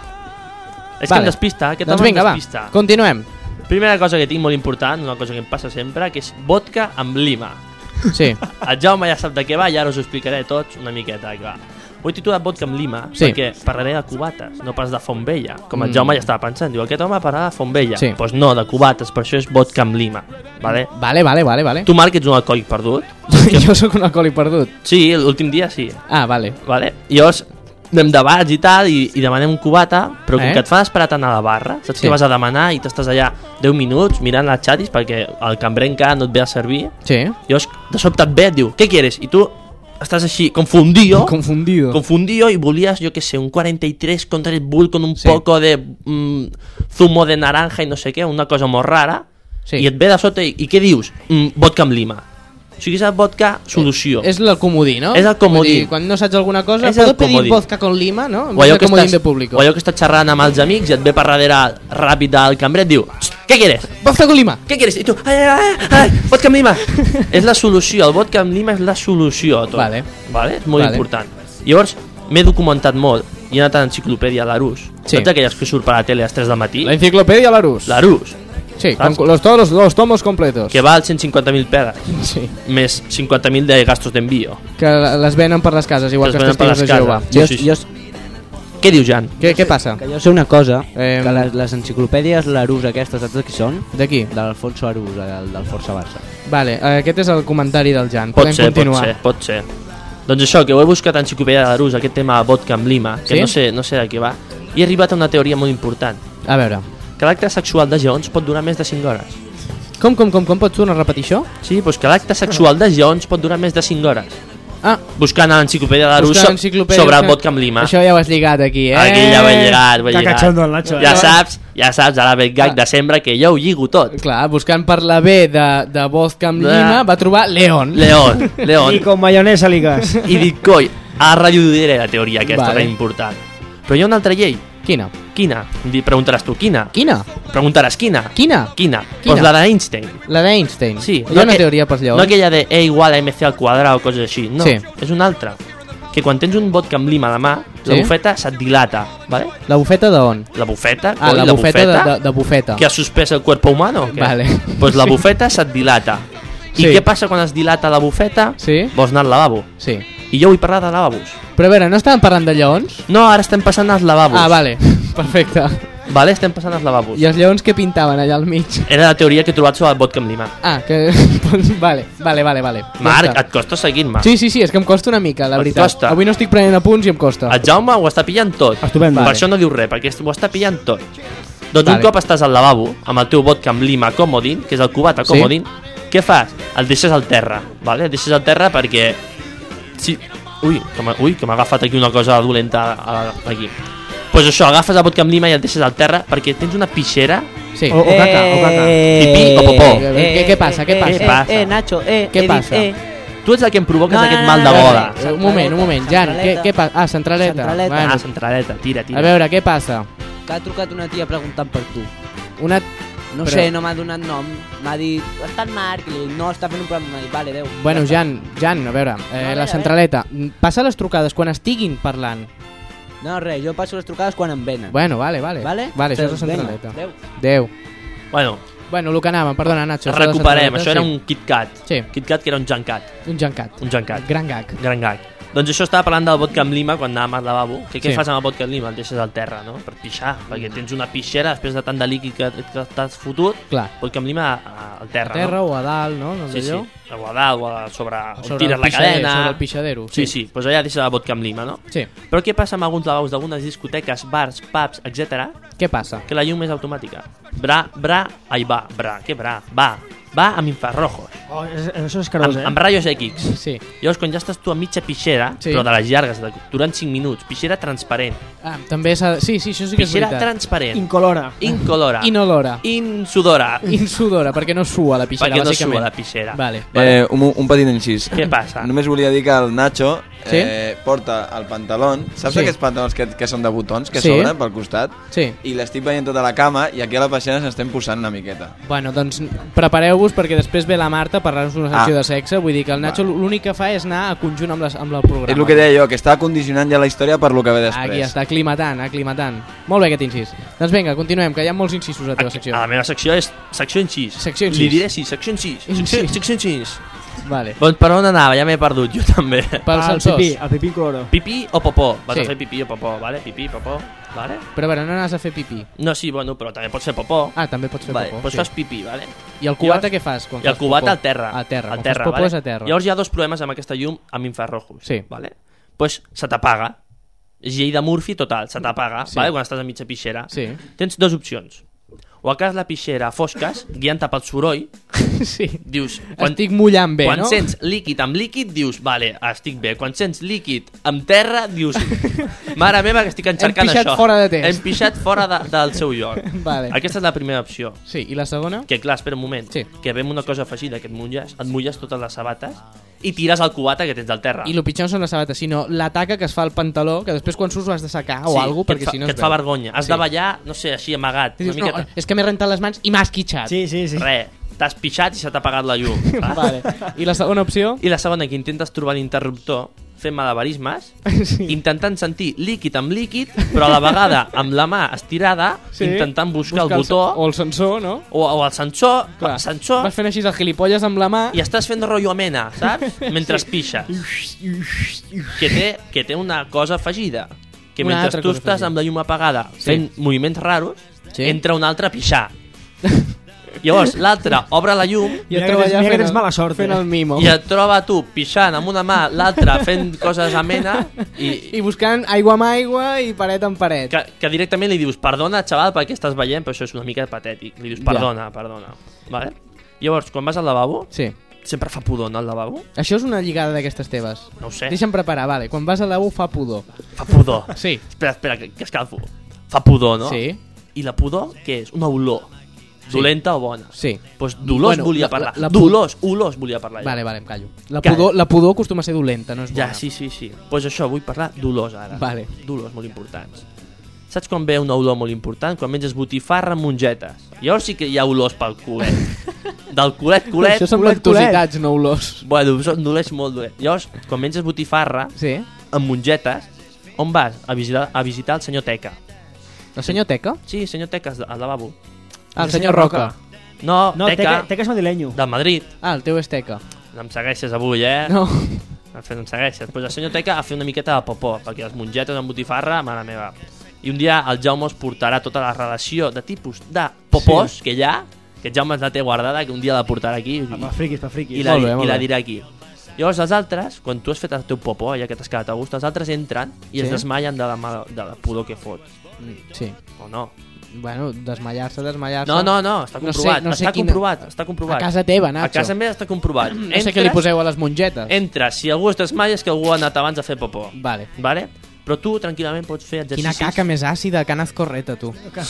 És Vale. que em despista, aquest Doncs home em vinga, va, despista. continuem. Primera cosa que tinc molt important, una cosa que em passa sempre, que és vodka amb lima. Sí, El Jaume ja sap de què va i ara us ho explicaré tots una miqueta. Que va. Ho he titulat vodka amb lima Sí. perquè parlaré de cubates, no pas de font vella. Com el Mm. Jaume ja estava pensant, diu, aquest home parlarà de font vella. Sí. Doncs pues no, de cubates, per això és vodka amb lima. Vale? vale, vale, vale, vale. Tu, Marc, ets un alcohòlic perdut? Jo sóc un alcohòlic perdut. Sí, l'últim dia sí. Ah, vale. Vale? I llavors anem de bars i tal i, i demanem un cubata, però com Eh? que et fa esperar tant a la barra, saps Sí. que vas a demanar i t'estàs allà deu minuts mirant les xatis perquè el cambrer encara no et ve a servir, Sí. i llavors de sobte et ve i et diu, què quieres? I tu estàs així, confundido, Confundido. confundido y volías, yo que sé, un cuarenta y tres con Red Bull con un Sí. poco de mm, zumo de naranja y no sé què, una cosa molt rara, Sí. i et ve de sota i, i què dius? Mm, vodka amb lima. O sigui, és el vodka solució. És el comodí, no? És el comodí. Vull dir, quan no saps alguna cosa, És el ¿puedo pedir comodí. vodka con lima, no? En O allò, vez de que comodín estàs, de público. o allò que estàs xerrant amb els amics i et ve per darrere ràpid el cambrer et diu, què quieres? Vodka con lima. Què quieres? I tu, ai, ai, ai, ai vodka amb lima. És la solució, el vodka amb lima és la solució a tot. Vale. Vale? És molt Vale. important. Llavors, m'he documentat molt i he anat a l'enciclopèdia Larús. Sí. Saps aquelles que surt per la tele a les tres del matí? La enciclopedia Larús. Larús, Sí, ¿Sabes? con los, todos los, los tomos completos. que val cent cinquanta mil pegas, Sí. més cinquanta mil de gastos d'envío. Que les venen per les cases, igual Que que, les els venen per testigos de les Jehovà. cases. Jo, sí, sí. jo, Què diu, Jan? Què, què passa? que jo sé una cosa, Eh, que les, les enciclopèdies Larús aquestes, saps de qui són? D'aquí. De l'Alfonso Arús, del, del Força Barça. Vale, eh, aquest és el comentari del Jan. Pot Podem ser, continuar. pot ser, pot ser. Doncs això, que ho he buscat a l'enciclopèdia de Larús, aquest tema de vodka amb lima, que Sí? no, sé, no sé de què va, i he arribat a una teoria molt important, A veure. que l'acte sexual de lleons pot durar més de cinc hores. Com, com, com, com pots tornar a repetir això? Sí, doncs que l'acte sexual de lleons pot durar més de cinc hores. Ah, Buscant a l'enciclopèdia de Larús buscant so, enciclopèdia, sobre el buscant- vodka amb lima. Això ja ho has lligat aquí, eh? Aquí ja ho he lligat, ho he Que lligat. cachondo el Nacho, eh? Ja saps, ja saps, ara ve el gag de sempre que jo ho lligo tot. Clar, buscant per la B de, de vodka amb De- lima, va trobar León. León, León. Y con mayonesa ligas. I dic, coi, ara reduiré la teoria aquesta Vale. tan important. Però hi ha una altra llei. Quina? Quina? Di- Preguntaràs tu, quina? Quina? Preguntaràs quina? Quina? Quina? Quina? Doncs la d'Einstein. La d'Einstein. Sí. Hi ha una aqu- teoria pels lleons. No aquella de E igual a mc al quadrat o coses així. No, Sí. és una altra. Que quan tens un vodka amb lima a la mà, la Sí. bufeta se't dilata, ¿vale? La bufeta d'on? La bufeta, Ah, coi, la, bufeta, de, de, de bufeta. que ha suspès el cuerpo humano o què? Vale. Pues la bufeta se't dilata. I Sí. què passa quan es dilata la bufeta? Sí? Vols anar al lavabo. Sí. I jo vull parlar de lavabos. Però a veure, no estàvem parlant de lleons? No, ara estem passant als lavabos. Ah, vale. Perfecte. Vale, estem passant als lavabos. I els lleons que pintaven allà al mig? Era la teoria que he trobat sobre el vodka amb lima. Ah, que... vale, vale, vale, vale. Ja Marc, està. et costa seguir-me. Sí, sí, sí, és que em costa una mica, la Et veritat. costa. Avui no estic prenent apunts i em costa. El Jaume ho està pillant tot. Estupendo. Per Vale. això no diu res, perquè ho està pillant tot. Doncs Vale. un cop estàs al lavabo, amb el teu vodka amb lima comodín, que és el cubata Sí. comodín, què fas? El deixes al terra, vale? El deixes al terra perquè... Sí. Ui, que m'ha ui, que m'ha agafat aquí una cosa dolenta a- a- aquí. Pues això, agafes el vodka amb lima i el deixes al terra perquè tens una pixera. Sí. O, o caca, o caca. Pipí o popó. Què- què passa, què passa? Què passa? Eh, Nacho, eh. Què he dit, passa? eh. Tu ets el que em provoques No, aquest no, mal no, de no, bola. no. Un moment, un moment, Jan, què, què passa? Ah, centraleta. Centraleta. Bueno, Ah, centraleta, tira, tira. a veure, què passa? que ha trucat una tia preguntant per tu. Una... No Però- sé, no m'ha donat nom. M'ha dit, està el Marc, i li dic, no, està fent un programa. M'ha dit, vale, adéu. Bueno, Ja està. Jan, Jan, a veure, eh, veure, la a centraleta, passa les trucades quan estiguin parlant. No, res, jo passo les trucades quan em venen. Bueno, vale, vale. Vale? Vale, això és la Vinga, centraleta. adéu. Adéu. Bueno, Bueno, el que anàvem, perdona, Nacho. això de la recuperem. centraleta, Això era sí. un KitKat. Sí. KitKat que era un jancat. Un jancat. Un jancat. Gran gag. Gran gag. Doncs això estava parlant del vodka amb lima quan anàvem al lavabo. Que què Sí. fas amb el vodka amb lima? El deixes al terra, no? Per pixar, perquè tens una pixera després de tant de líquid que, que t'has fotut. Clar. Vodka amb lima a- al terra, A terra no? o a dalt, no? no Sí, sí. allò? O a dalt, o a sobre... O Sobre tires el la pixader, cadena. sobre el pixadero, Sí, sí. sí. Doncs allà deixes el vodka amb lima, no? Sí. Però què passa amb alguns lavabos d'algunes discoteques, bars, pubs, etcètera? Què passa? Que la llum és automàtica. Bra, bra, ai va, bra, què bra? Va, va amb infrarrojos. Oh, és- això és carós, Amb, eh? amb rayos X. Sí. Llavors, quan ja estàs tu a mitja pixera, Sí. però de les llargues, de, durant cinc minuts, pixera transparent, Ah, també s'ha... Sí, sí, això sí que és pixera veritat. transparent, Incolora. incolora, Inolora. insudora, Insudora, perquè no sua la pixera, perquè no bàsicament. sua la pixera. Vale. Eh, un, un petit incís. Què passa? Només volia dir que el Nacho Sí? eh, porta el pantalón. Saps Sí. aquests pantalons que, que són de botons, que Sí. s'obren pel costat? Sí. I l'estic veient tota la cama i aquí a la peixera s'estem posant una miqueta. Bueno, doncs prepareu-vos perquè després ve la Marta a parlar-nos d'una secció Ah. de sexe. Vull dir que el Nacho l'únic que fa és anar a conjunt amb, les, amb el programa. És el que deia jo, que està condicionant ja la història per lo que ve després. Aquí està, aclimatant, aclimatant. Molt bé aquest incís. Doncs vinga, continuem, que hi ha molts incisos a la teva secció. A la meva secció és secció incís. Secció incís. Li diré sí, secció incís. Secció, Incís. secció incís. Vale. Doncs per on anava? Ja m'he perdut, jo també. Pels el sensors. pipí, el pipí incoloro. Pipí o popó? Vas Sí. a fer pipí o popó, vale? Pipí, popó, vale? Però a veure, no anaves a fer pipí. No, sí, bueno, però també pots fer popó. Ah, també pots fer vale, popó. Doncs sí. fas pipí, vale? I el cubata Llavors- què fas? Quan I el fas cubata popó? al terra. A terra. Al Quan terra, fas popó vale? és a terra. Llavors hi ha dos problemes amb aquesta llum amb infrarrojos. Sí. Vale? Pues se t'apaga. És llei de Murphy total, se t'apaga, Sí. vale? Quan estàs a mitja pixera. Sí. Tens dues opcions. O acabes la pixera a fosques, guiant-te pel soroll, sí. dius... Estic mullant bé, quan no? sents líquid amb líquid, dius, vale, estic bé. Quan sents líquid amb terra, dius, mare meva, que estic enxercant Hem pixat això. fora de test. Hem pixat fora de, del seu lloc. Vale. Aquesta és la primera opció. Sí, i la segona? Que clar, espera un moment, Sí. que ve amb una cosa afegida, que et mulles, et mulles totes les sabates i tires al cubata que tens al terra. I el pitjor no són les sabates, sinó la taca que es fa al pantaló, que després quan surts ho has de secar o Sí, alguna que perquè et fa, si no que es et fa veu. vergonya. Has Sí. de ballar, no sé, així amagat. I dius, una miqueta... no, és que m'he rentat les mans i m'ha esquitxat. Sí, sí, sí. Res, t'has pixat i se t'ha apagat la llum. saps? Vale. I la segona opció? I la segona, que intentes trobar l'interruptor fent malabarismes, Sí. intentant sentir líquid amb líquid, però a la vegada amb la mà estirada, Sí. intentant buscar, Buscar el botó O el sensor, no? o, o el sensor, Clar. el sensor Vas fent així el gilipolles amb la mà. i estàs fent rotllo amena, saps? Mentre pixes. Que té, que té una cosa afegida. Que Una mentre altra tu cosa estàs afegida. amb la llum apagada fent moviments raros, Sí. entra un altre a pixar. Llavors l'altre obre la llum I et Mira que troba tens- allà mira que fent tens el- mala sort, fent eh? el mimo. i et troba tu pixant amb una mà, l'altra fent coses amena i, I buscant aigua amb aigua i paret amb paret. que, que directament li dius perdona, xaval, perquè estàs veient, però això és una mica patètic. Li dius Ja. perdona, perdona. Vale? Llavors, quan vas al lavabo, Sí. sempre fa pudor, no, al lavabo? Això és una lligada d'aquestes teves. No ho sé. Deixa'm preparar, vale. Quan vas al lavabo fa pudor. Fa pudor. Sí. Espera, espera, que, que escalfo. Fa pudor, no? Sí. I la pudor, què és? Una olor. Sí. Dolenta o bona? Sí. Pues dolors Bueno, volia la- parlar. la- la pu- dolors, olors volia parlar. jo. Vale, vale, em callo. La Calla. pudor, la pudor acostuma a ser dolenta, no és bona. Ja, sí, sí, sí. Doncs pues això, vull parlar d'olors ara. Vale. D'olors molt importants. Saps quan ve una olor molt important? Quan menges botifarra amb mongetes. Llavors sí que hi ha olors pel culet. Del culet, culet... Això són culet, ventositats, no olors. Bueno, són dolents molt dolents. Llavors, quan menges botifarra Sí. amb mongetes, on vas? A visitar, a visitar el senyor Teca. El senyor Teca? Sí, senyor Teca, al lavabo. Ah, el senyor Roca. No, No, Teca, Teca, Teca és madrilenyo. del Madrid. Ah, el teu és Teca. No em segueixes avui, eh? No. Em fe- em segueixes. Pues el senyor Teca ha fet una miqueta de popó, perquè les mongetes amb botifarra, mare meva. I un dia el Jaume us portarà tota la relació de tipus de popós sí. que hi ha, que el Jaume la té guardada, que un dia la portarà aquí i, Pa friquis, pa friquis. i, la, Molt bé, molt i la bé. dirà aquí. Llavors els altres, quan tu has fet el teu popó, ja que t'has quedat a gust, els altres entren i Sí. es desmaien de la, mal, de la pudor que fot. Sí. O no? Bueno, desmallar-se, desmallar-se... No, no, no, està No sé- comprovat. no sé està quina- comprovat, està comprovat. A casa teva, A Nacho. casa meva està comprovat. No sé què li poseu a les mongetes. Entres, si algú es desmaia és que algú ha anat abans a fer popó. Vale. Vale? Però tu tranquil·lament pots fer Quina exercicis... caca més àcida, Can Azcorreta, tu. Ca,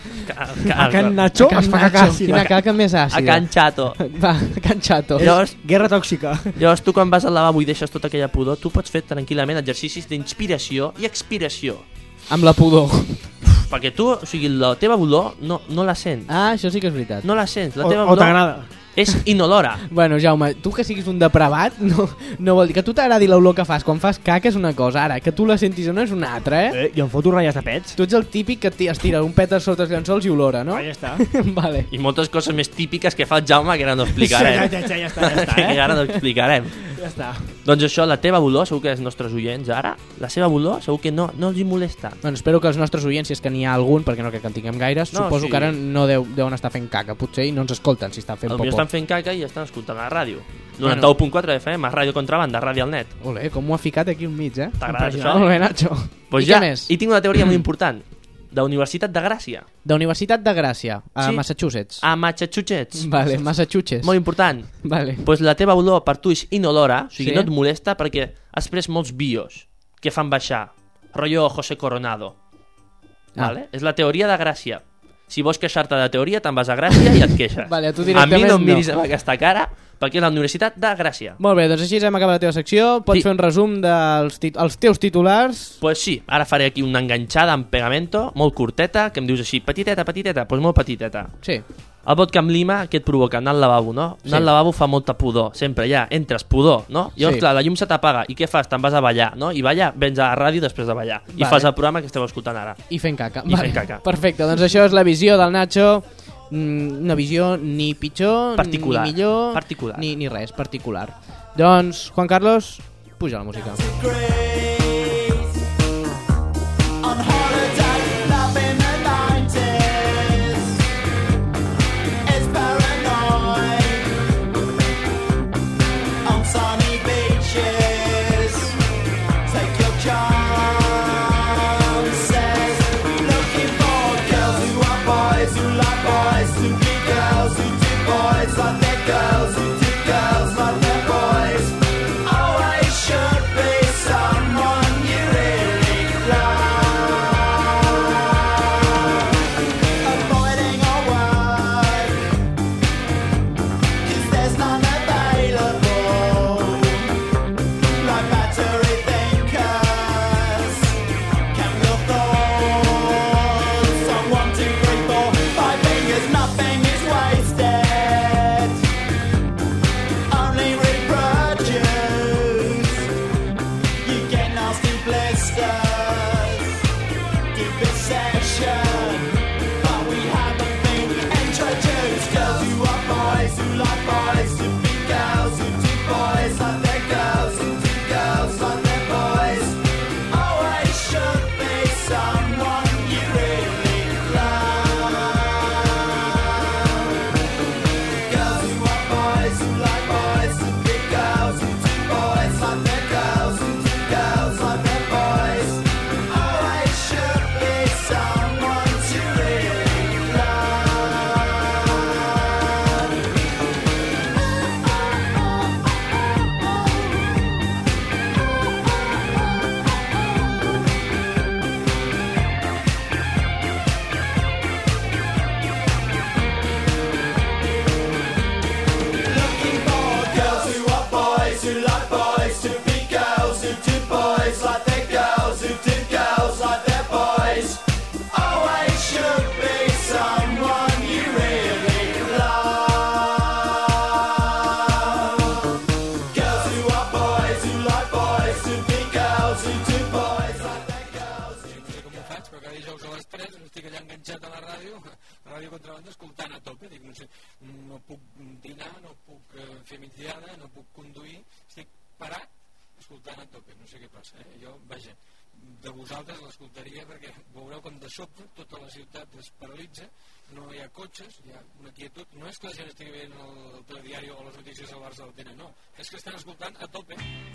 A Can Nacho A Can es fa Nacho, caca àcida. Quina caca més A àcida. Can Chato. Va, a Can Chato. Llavors, Guerra tòxica. llavors tu quan vas al lavabo i deixes tota aquella pudor, tu pots fer tranquil·lament exercicis d'inspiració i expiració. Amb la pudor. perquè tu, o sigui, la teva olor no, no la sents. Ah, això sí que és veritat. No la sents, la O, teva o olor t'agrada. és inolora. Bueno, Jaume, tu que siguis un depravat no, no vol dir que a tu t'agradi l'olor que fas quan fas caca és una cosa, ara, que tu la sentis o no és una altra, eh? Eh, jo em foto ratlles de pets. Tu ets el típic que ti- es tira un pet sota els llençols i olora, no? Ah, ja està. Vale. I moltes coses més típiques que fa el Jaume que ara no explicarem. Ja, ja, ja, ja està, ja està, eh? que ara no explicarem. Ja està. Doncs això, la teva olor, segur que els nostres oients ara, la seva olor segur que no, no els hi molesta. Bueno, espero que els nostres oients, si és que n'hi ha algun, perquè no crec que en tinguem gaires, No, suposo sí. que ara no deu, deuen estar fent caca, potser, i no ens escolten si estan fent Potser popó. estan fent caca i estan escoltant la ràdio. Bueno. noranta u punt quatre F M, Ràdio Contrabanda, Ràdio al Net. Olé, com ho ha ficat aquí al mig, eh? T'ha agradat això? Molt bé, Nacho. Pues I ja, què més? I tinc una teoria molt important. De Universitat de Gràcia. De Universitat de Gràcia, a Sí. Massachusetts. A Massachusetts. Vale, Massachusetts. Molt important. Vale. Pues la teva olor per tu és inolora, o sigui, Sí. no et molesta perquè has pres molts bios que fan baixar. Rollo José Coronado. Ah. Vale? És la teoria de Gràcia. Si vols queixar-te de teoria, te'n vas a Gràcia i et queixes. Vale, a tu a directament mi no em miris no. amb aquesta cara perquè és la Universitat de Gràcia. Molt bé, doncs així hem acabat la teva secció. Pots Sí. fer un resum dels tit els teus titulars. Pues sí, ara faré aquí una enganxada amb pegamento, molt curteta, que em dius així, petiteta, petiteta, doncs molt petiteta. Sí. El vodka amb lima, què et provoca? Anar al lavabo, no? Anar Sí. al lavabo fa molta pudor, sempre, ja, entres, pudor, no? Llavors, Sí. clar, la llum se t'apaga, i què fas? Te'n vas a ballar, no? I ballar, vens a la ràdio després de ballar. I Vale. fas el programa que esteu escoltant ara. I fent caca. I fent caca. Perfecte, doncs això és la visió del Nacho. Mm, una visió ni pitjor, Particular. ni millor, Particular. Ni, ni res, particular. Doncs, Juan Carlos, puja la música. On holiday, love in the nineties is paranoid. On sunny beaches, take your chances. Looking for girls who are boys, who like boys, who be girls, who do boys like their girls, who do girls like their boys. Always should be someone you really love. Avoiding all work, 'cause there's none available. Like battery thinkers, count your thoughts on one, two, three, four, five fingers. Nothing is wasted, only reproduce. You get nasty blisters, deep obsession, but we haven't been introduced. Girls who are boys, who like boys, who be girls, who do boys like their girls, who do girls like their boys. Always should be someone you really love. Girls who are boys, who like boys, who be girls, who do boys like their girls, who do girls like their boys. Always should be someone to really love. Looking for girls who are boys, who like boys, to be girls, who do boys like their girls, who do girls like their boys. Always should be someone you really love. Girls who are boys, who like boys, to be girls, who do boys like their girls. No sé com ho faig, però cada dijous a les tres estic allà enganxat a la ràdio, a la ràdio Contrabanda, escoltant a tope. Dic, no sé, no puc dinar, no puc eh, fer migdiada, no puc conduir, estic parat escoltant a tope. No sé què passa, eh? Jo, vaja, de vosaltres l'escoltaria perquè veureu com de sobte tota la ciutat es paralitza, no hi ha cotxes, hi ha una quietud. No és que la gent estigui veient el, el telediari o les notícies al Barça del T N, no, és que estan escoltant a tope.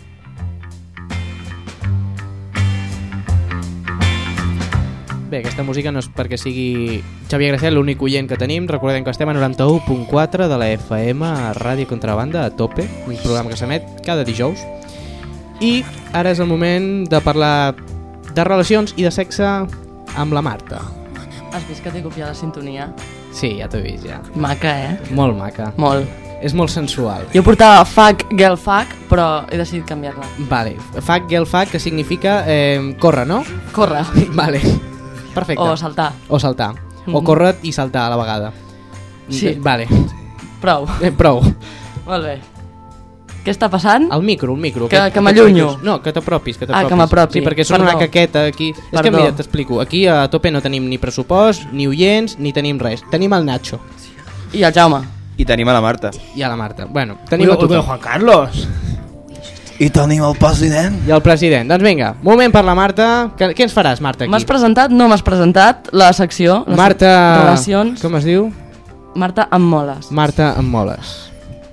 Bé, aquesta música no és perquè sigui Xavier Gracià l'únic oient que tenim. Recordem que estem a noranta-u punt quatre de la F M a Ràdio Contrabanda, a tope, un programa que s'emet cada dijous. I ara és el moment de parlar de relacions i de sexe amb la Marta. Has vist que t'he copiat la sintonia? Sí, ja t'ho he vist, ja. Maca, eh? Molt maca. Molt. És molt sensual. Jo portava fuck, girl fuck, però he decidit canviar-la. Vale, fuck girl fuck, que significa eh, córrer, no? Corre. Vale. Perfecte. O saltar. O saltar. O Mhm. córrer i saltar a la vegada. Sí. Vale. Prou. Eh, prou. Molt bé. Què està passant? El micro, el micro. Que- aquest- que m'allunyo. No, que t'apropis, que Ah, t'apropis. que m'apropi. Sí, perquè són Perdó. una caqueta aquí. És que Perdó. mira, t'explico. Aquí a Tope no tenim ni pressupost, ni oients, ni tenim res. Tenim el Nacho. I el Jaume. I tenim a la Marta. I a la Marta. Bueno, tenim Ui, a tothom. ui, Juan Carlos. I tenim el president. I el president. Doncs vinga, moment per la Marta. Què, què ens faràs, Marta, aquí? M'has presentat? No m'has presentat la secció. La Marta... Relacions. Com es diu? Marta amb moles. Marta amb moles.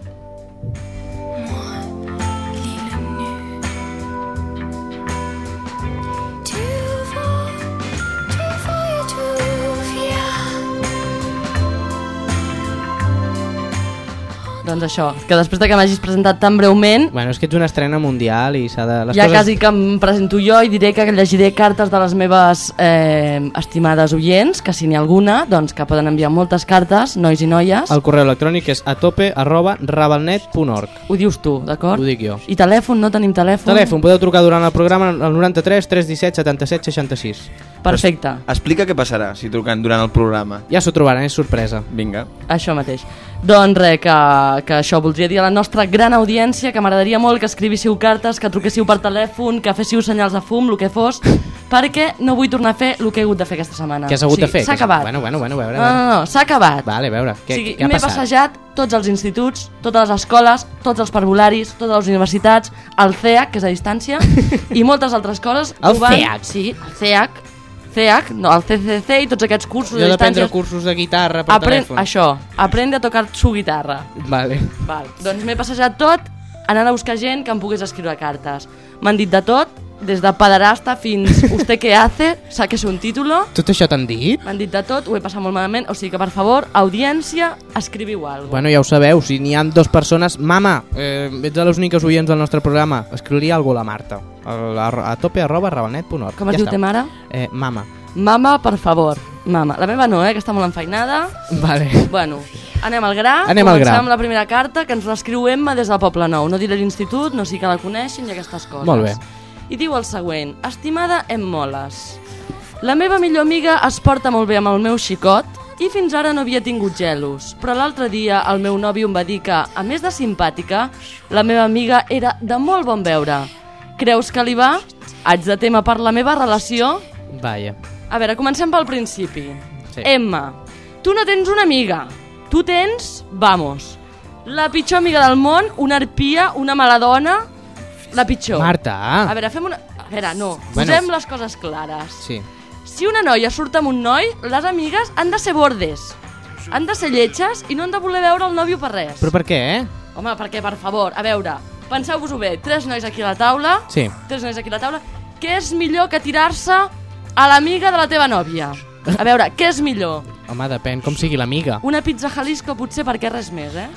Doncs això, que després de que m'hagis presentat tan breument, Bueno, és que ets una estrena mundial i s'ha de... Les ja coses... quasi que em presento jo i diré que llegiré cartes de les meves eh, estimades oients, que si n'hi ha alguna, doncs que poden enviar moltes cartes, nois i noies. El correu electrònic és atope arroba rabalnet punt org. Ho dius tu, d'acord? Ho dic jo. I telèfon? No tenim telèfon? Telèfon, podeu trucar durant el programa al noranta-tres tres disset setanta-set seixanta-sis. Perfecte. Explica què passarà si truquen durant el programa. Ja s'ho trobaran, és sorpresa. Vinga. Això mateix. Doncs res, que, que això voldria dir a la nostra gran audiència que m'agradaria molt que escrivíssiu cartes, que truquéssiu per telèfon, que féssiu senyals de fum, el que fos, perquè no vull tornar a fer el que he hagut de fer aquesta setmana. Què has hagut o sigui, de fer? S'ha Que- acabat. Bueno, bueno, bueno, a veure, a No, veure. no, no, s'ha acabat. Vale, a veure, què, o sigui, què ha m'he passat? passejat tots els instituts, totes les escoles, tots els parvularis, totes les universitats, el C E A C, que és a distància, i moltes altres coses. El Ho van- C E A C? Sí, el C E A C. C E A C, no, el C C C i tots aquests cursos Jo a he de prendre distància. cursos de guitarra per Apren... telèfon. Això, aprende a tocar su guitarra. Vale. Val. Doncs m'he passejat tot anant a buscar gent que em pogués escriure cartes. M'han dit de tot, des de pederasta fins usted què hace, saque un título. Tot això t'han dit? M'han dit de tot, ho he passat molt malament, o sigui que per favor, audiència, escriviu alguna cosa. Bueno, ja ho sabeu, si n'hi ha dues persones... Mama, eh, ets de les úniques oients del nostre programa, escriuria alguna a la Marta. A, a, a tope arroba rabalnet punt org. Com es ja diu està. te mare? Eh, mama. Mama, per favor. Mama. La meva no, eh, que està molt enfeinada. Vale. Bueno, anem al gra. Anem al gra. Comencem amb la primera carta, que ens l'escriu Emma des del Poble Nou. No diré l'institut, no sé que la coneixen i aquestes coses. Molt bé. I diu el següent. Estimada Em Moles, la meva millor amiga es porta molt bé amb el meu xicot i fins ara no havia tingut gelos, però l'altre dia el meu nòvio em va dir que, a més de simpàtica, la meva amiga era de molt bon veure. Creus que li va? Haig de tema per la meva relació? Vaja. A veure, comencem pel principi. Sí. Emma, tu no tens una amiga. Tu tens, vamos, la pitjor amiga del món, una arpia, una mala dona, la pitjor. Marta. A veure, fem una... A veure, no, Bueno. posem les coses clares. Sí. Si una noia surt amb un noi, les amigues han de ser bordes. Han de ser lletges i no han de voler veure el nòvio per res. Però per què, eh? Home, perquè, per favor, a veure, penseu-vos-ho bé, tres nois aquí a la taula, Sí. tres nois aquí a la taula, què és millor que tirar-se a l'amiga de la teva nòvia? A veure, què és millor? Home, depèn com sigui l'amiga. Una pizza Jalisco potser perquè res més, eh?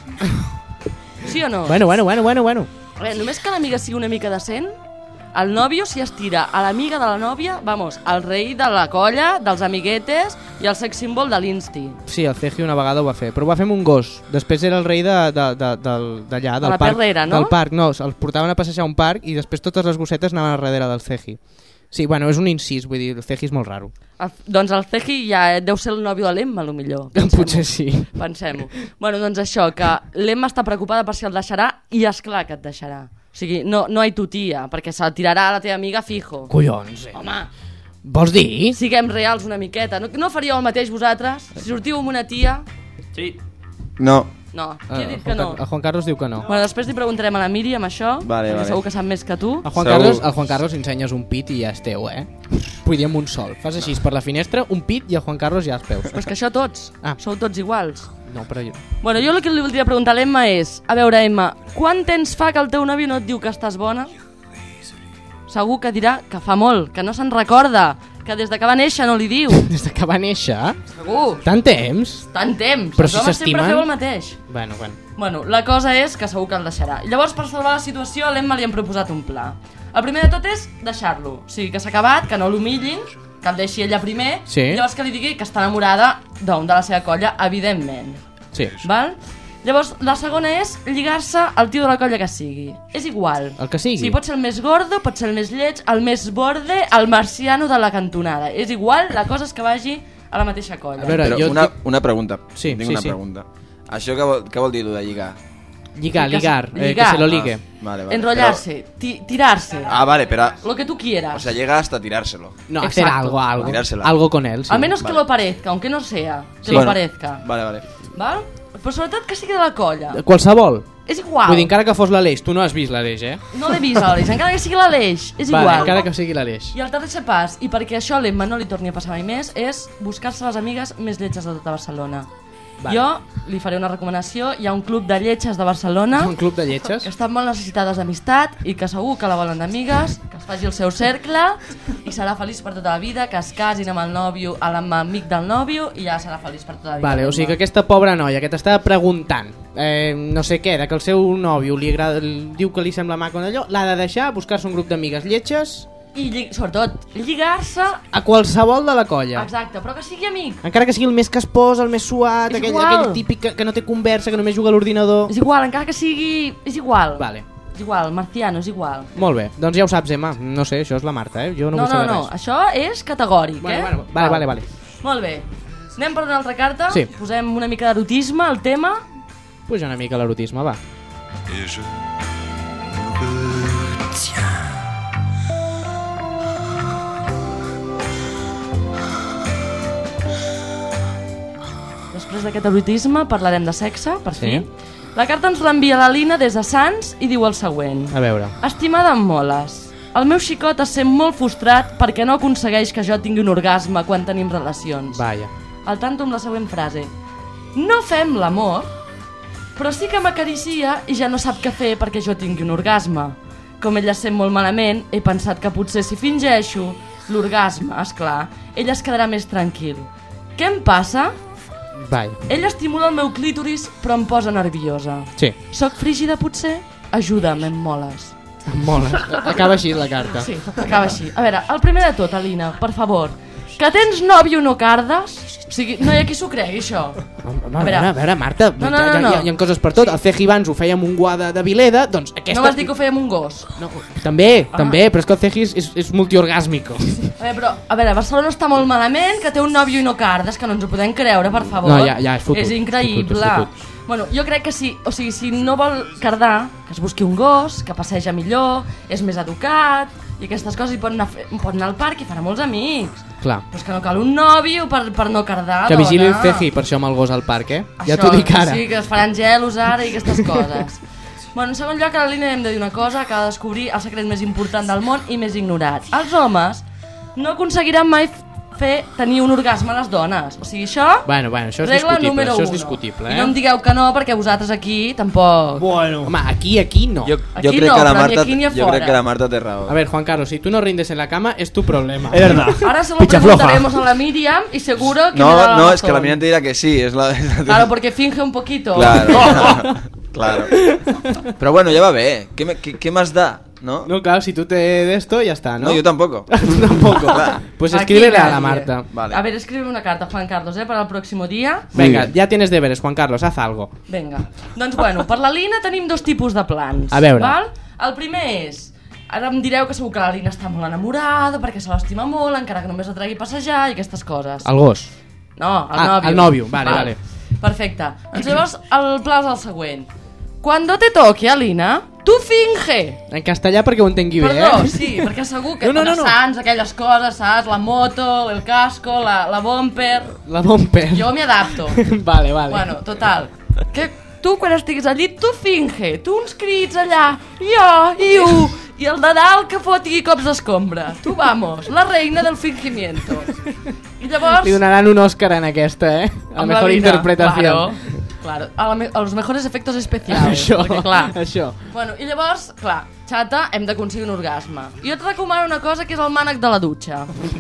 Sí o no? Bueno, bueno, bueno, bueno, bueno. A veure, només que l'amiga sigui una mica decent, el nòvio si es tira a l'amiga de la nòvia, vamos, el rei de la colla, dels amiguetes i el sex symbol de l'Insti. Sí, el Cegi una vegada ho va fer, però ho va fer amb un gos. Després era el rei de- de- de- del- d'allà, del la parc. perrera, no? Del parc, no, els portaven a passejar a un parc i després totes les gossetes anaven a darrere del Cegi. Sí, bueno, és un incís, vull dir, el Cegi és molt raro. El, doncs el Cegi ja deu ser el nòvio de l'Emma, a lo millor. Potser sí. Pensem-ho. Bueno, doncs això, que l'Emma està preocupada per si el deixarà i és clar que et deixarà. O sigui, no, no hi tu tia, perquè se'l tirarà a la teva amiga fijo. Collons, eh? Home, Vols dir? siguem reals una miqueta. No, no faríeu el mateix vosaltres? Si sortiu amb una tia... Sí. No. No, qui ha Eh, dit el que Juan no? Car- El Juan Carlos diu que no. Bueno, després li preguntarem a la Míriam això, Vale, perquè vale. segur que sap més que tu. Al Juan, Segur. Carlos, al Juan Carlos li ensenyes un pit i ja és teu, eh? Vull dir, amb un sol. Fas així per la finestra, un pit i el Juan Carlos ja els peus. Però és que això tots, Ah. sou tots iguals. No, però jo... Bueno, jo el que li voldria preguntar a l'Emma és, a veure, Emma, quant temps fa que el teu nòvio no et diu que estàs bona? Segur que dirà que fa molt, que no se'n recorda, que des de que va néixer no li diu. Des de que va néixer? Segur. Tant temps? Tant temps. Però Els si homes sempre s'estimen? feu el mateix. Bueno, bueno. Bueno, la cosa és que segur que el deixarà. I llavors, per salvar la situació, a l'Emma li hem proposat un pla. El primer de tot és deixar-lo. O sigui, que s'ha acabat, que no l'humillin, que el deixi ella primer, Sí. i llavors que li digui que està enamorada d'un de la seva colla, evidentment. Sí. Val? Llavors, la segona és lligar-se al tio de la colla que sigui. És igual. El que sigui. Sí, pot ser el més gordo, pot ser el més lleig, el més borde, el marciano de la cantonada. És igual, la cosa és que vagi a la mateixa colla. A veure, Però jo una, dic- una pregunta. Sí, Tinc sí, una sí. pregunta. Això què vol, què vol dir, lo de lligar? Lligar, ligar, eh, que Lligar. se lo ligue. Ah, vale, vale. Enrollarse, ti- tirarse, Pero- Ah, vale, pero... lo que tú quieras. O sea, llega hasta tirárselo. No, Exacto. hacer algo, algo. Tirársela. Algo con él, sí. A menos que vale. lo parezca, aunque no sea, que Sí. lo Bueno, parezca. Vale, vale. Val? Però sobretot que sigui de la colla. Qualsevol. És igual. Vull dir, encara que fos l'Aleix, tu no has vist l'Aleix, eh? No l'he vist a l'Aleix, encara que sigui l'Aleix, és Vale, igual. encara que sigui l'Aleix. I el tercer pas, i perquè això a l'Emma no li torni a passar mai més, és buscar-se les amigues més lletges de tota Barcelona. Vale. Jo li faré una recomanació, hi ha un club de lletges de Barcelona Un club de que lletges? estan molt necessitades d'amistat i que segur que la volen d'amigues, que es faci el seu cercle i serà feliç per tota la vida, que es casin amb el nòvio, amb l'amic del nòvio i ja serà feliç per tota la vida. Vale, o sigui que aquesta pobra noia que t'estava preguntant eh, no sé què, de que el seu nòvio li agrada, diu que li sembla maco en allò, l'ha de deixar, buscar-se un grup d'amigues lletges I lli sobretot, lligar-se... a qualsevol de la colla. Exacte, però que sigui amic. Encara que sigui el més caspós, el més suat, És aquell, igual. aquell típic que, que no té conversa, que només juga a l'ordinador. És igual, encara que sigui... És igual. Vale. És igual, Marciano, és igual. Molt bé, doncs ja ho saps, Emma. No sé, això és la Marta, eh? Jo no, No, vull no, saber no, res. això és categòric, Bueno, eh? bueno, vale, vale, vale. Molt bé. Anem per una altra carta? Sí. Posem una mica d'erotisme al tema. Puja una mica l'erotisme, va. Et je me retiens. Després d'aquest erotisme parlarem de sexe, per Sí. fi. La carta ens l'envia la Lina des de Sants i diu el següent. A veure. Estimada amb moles, el meu xicot es sent molt frustrat perquè no aconsegueix que jo tingui un orgasme quan tenim relacions. Vaja. Al tanto amb la següent frase. No fem l'amor, però sí que m'acaricia i ja no sap què fer perquè jo tingui un orgasme. Com ell es sent molt malament, he pensat que potser si fingeixo l'orgasme, esclar, ell es quedarà més tranquil. Què em passa? Vaja. Ell estimula el meu clítoris, però em posa nerviosa. Sí. Soc frígida, potser? Ajuda'm, em moles. Mola. Acaba així la carta. Sí, acaba així. A veure, el primer de tot, Alina, per favor, que tens nòvio no cardes? O sigui, no hi ha qui s'ho cregui, això. A veure, a veure, Marta, No, no, hi, ha, no, no. hi, ha, hi ha coses per tot. El Ceji abans ho feia amb un guà de, de Vileda, doncs aquesta... No vas dir que ho fèiem un gos. No, també, Ah. també, però és que el Ceji és, és, és multiorgàsmico. A veure, però, a veure, Barcelona està molt malament, que té un nòvio i no cardes, que no ens ho podem creure, per favor. No, ja- ja, és fotut, És increïble. és fotut, és Bueno, jo crec que si, o sigui, si no vol cardar, que es busqui un gos, que passeja millor, és més educat, i aquestes coses, i pot anar, a fer- pot anar al parc i farà molts amics. Clar. Però és que no cal un nòvio per, per no cardar, Que vigili el dona. Ceji, per això amb el gos al parc, eh? Ja Això, t'ho dic ara. Sí, que es faran gelos ara i aquestes coses. Bueno, en segon lloc, a la línia hem de dir una cosa, que ha de descobrir el secret més important del món i més ignorat. Els homes no aconseguiran mai fer tenir un orgasme a les dones. O sigui, això... Bueno, bueno, això és regla discutible, número això és uno. discutible, I eh? no em digueu que no, perquè vosaltres aquí tampoc... Bueno. Home, aquí, aquí no. Yo, Aquí yo creo no, que la pero ni Marta, aquí ni yo afuera. creo que la Marta te raó. A ver, Juan Carlos, si tú no rindes en la cama, es tu problema. Es verdad. Ahora se lo Picha floja. preguntaremos a la Miriam y seguro que me da la No, no, es razón. que la Miriam te dirá que sí, es la... Claro, porque finge un poquito. Claro, claro. Pero bueno, ya va bé. ¿Qué, me- qué, qué más da? ¿No? No, claro, si tú te de esto, ya está, ¿no? No, yo tampoco. Tú tampoco. Claro. Pues Aquí escríbele a la nadie. Marta. Vale. A ver, escribe una carta, Juan Carlos, ¿eh? Para el próximo día. Venga, bien. ya tienes deberes, Juan Carlos, haz algo. Vinga. Doncs bueno, per la Lina tenim dos tipus de plans. A veure. Val? El primer és... Ara em direu que segur que la Lina està molt enamorada perquè se l'estima molt, encara que només la tregui a passejar i aquestes coses. El gos. No, el Ah, nòvio. el nòvio, vale, vale. Perfecte. Doncs llavors el pla és el següent. Cuando te toque, Alina, tu finge. En castellà perquè ho entengui bé, Perdó, eh? sí, perquè segur que No, no, no, no. Sants, aquelles coses, saps? La moto, el casco, la, la bumper... La bumper. Jo m'hi adapto. Vale, vale. Bueno, total. Que tu, quan estiguis al llit, tu finge. Tu uns crits allà. Jo, iu. I el de dalt que foti cops d'escombra. Tu, vamos, la reina del fingimiento. I llavors... Li donaran un Òscar en aquesta, eh? La amb mejor Lina, interpretació. Claro, claro. A, la me a los mejores efectos especials. Això, perquè, clar, això. Bueno, i llavors, clar, xata, hem d'aconseguir un orgasme. Jo et recomano una cosa que és el mànec de la dutxa.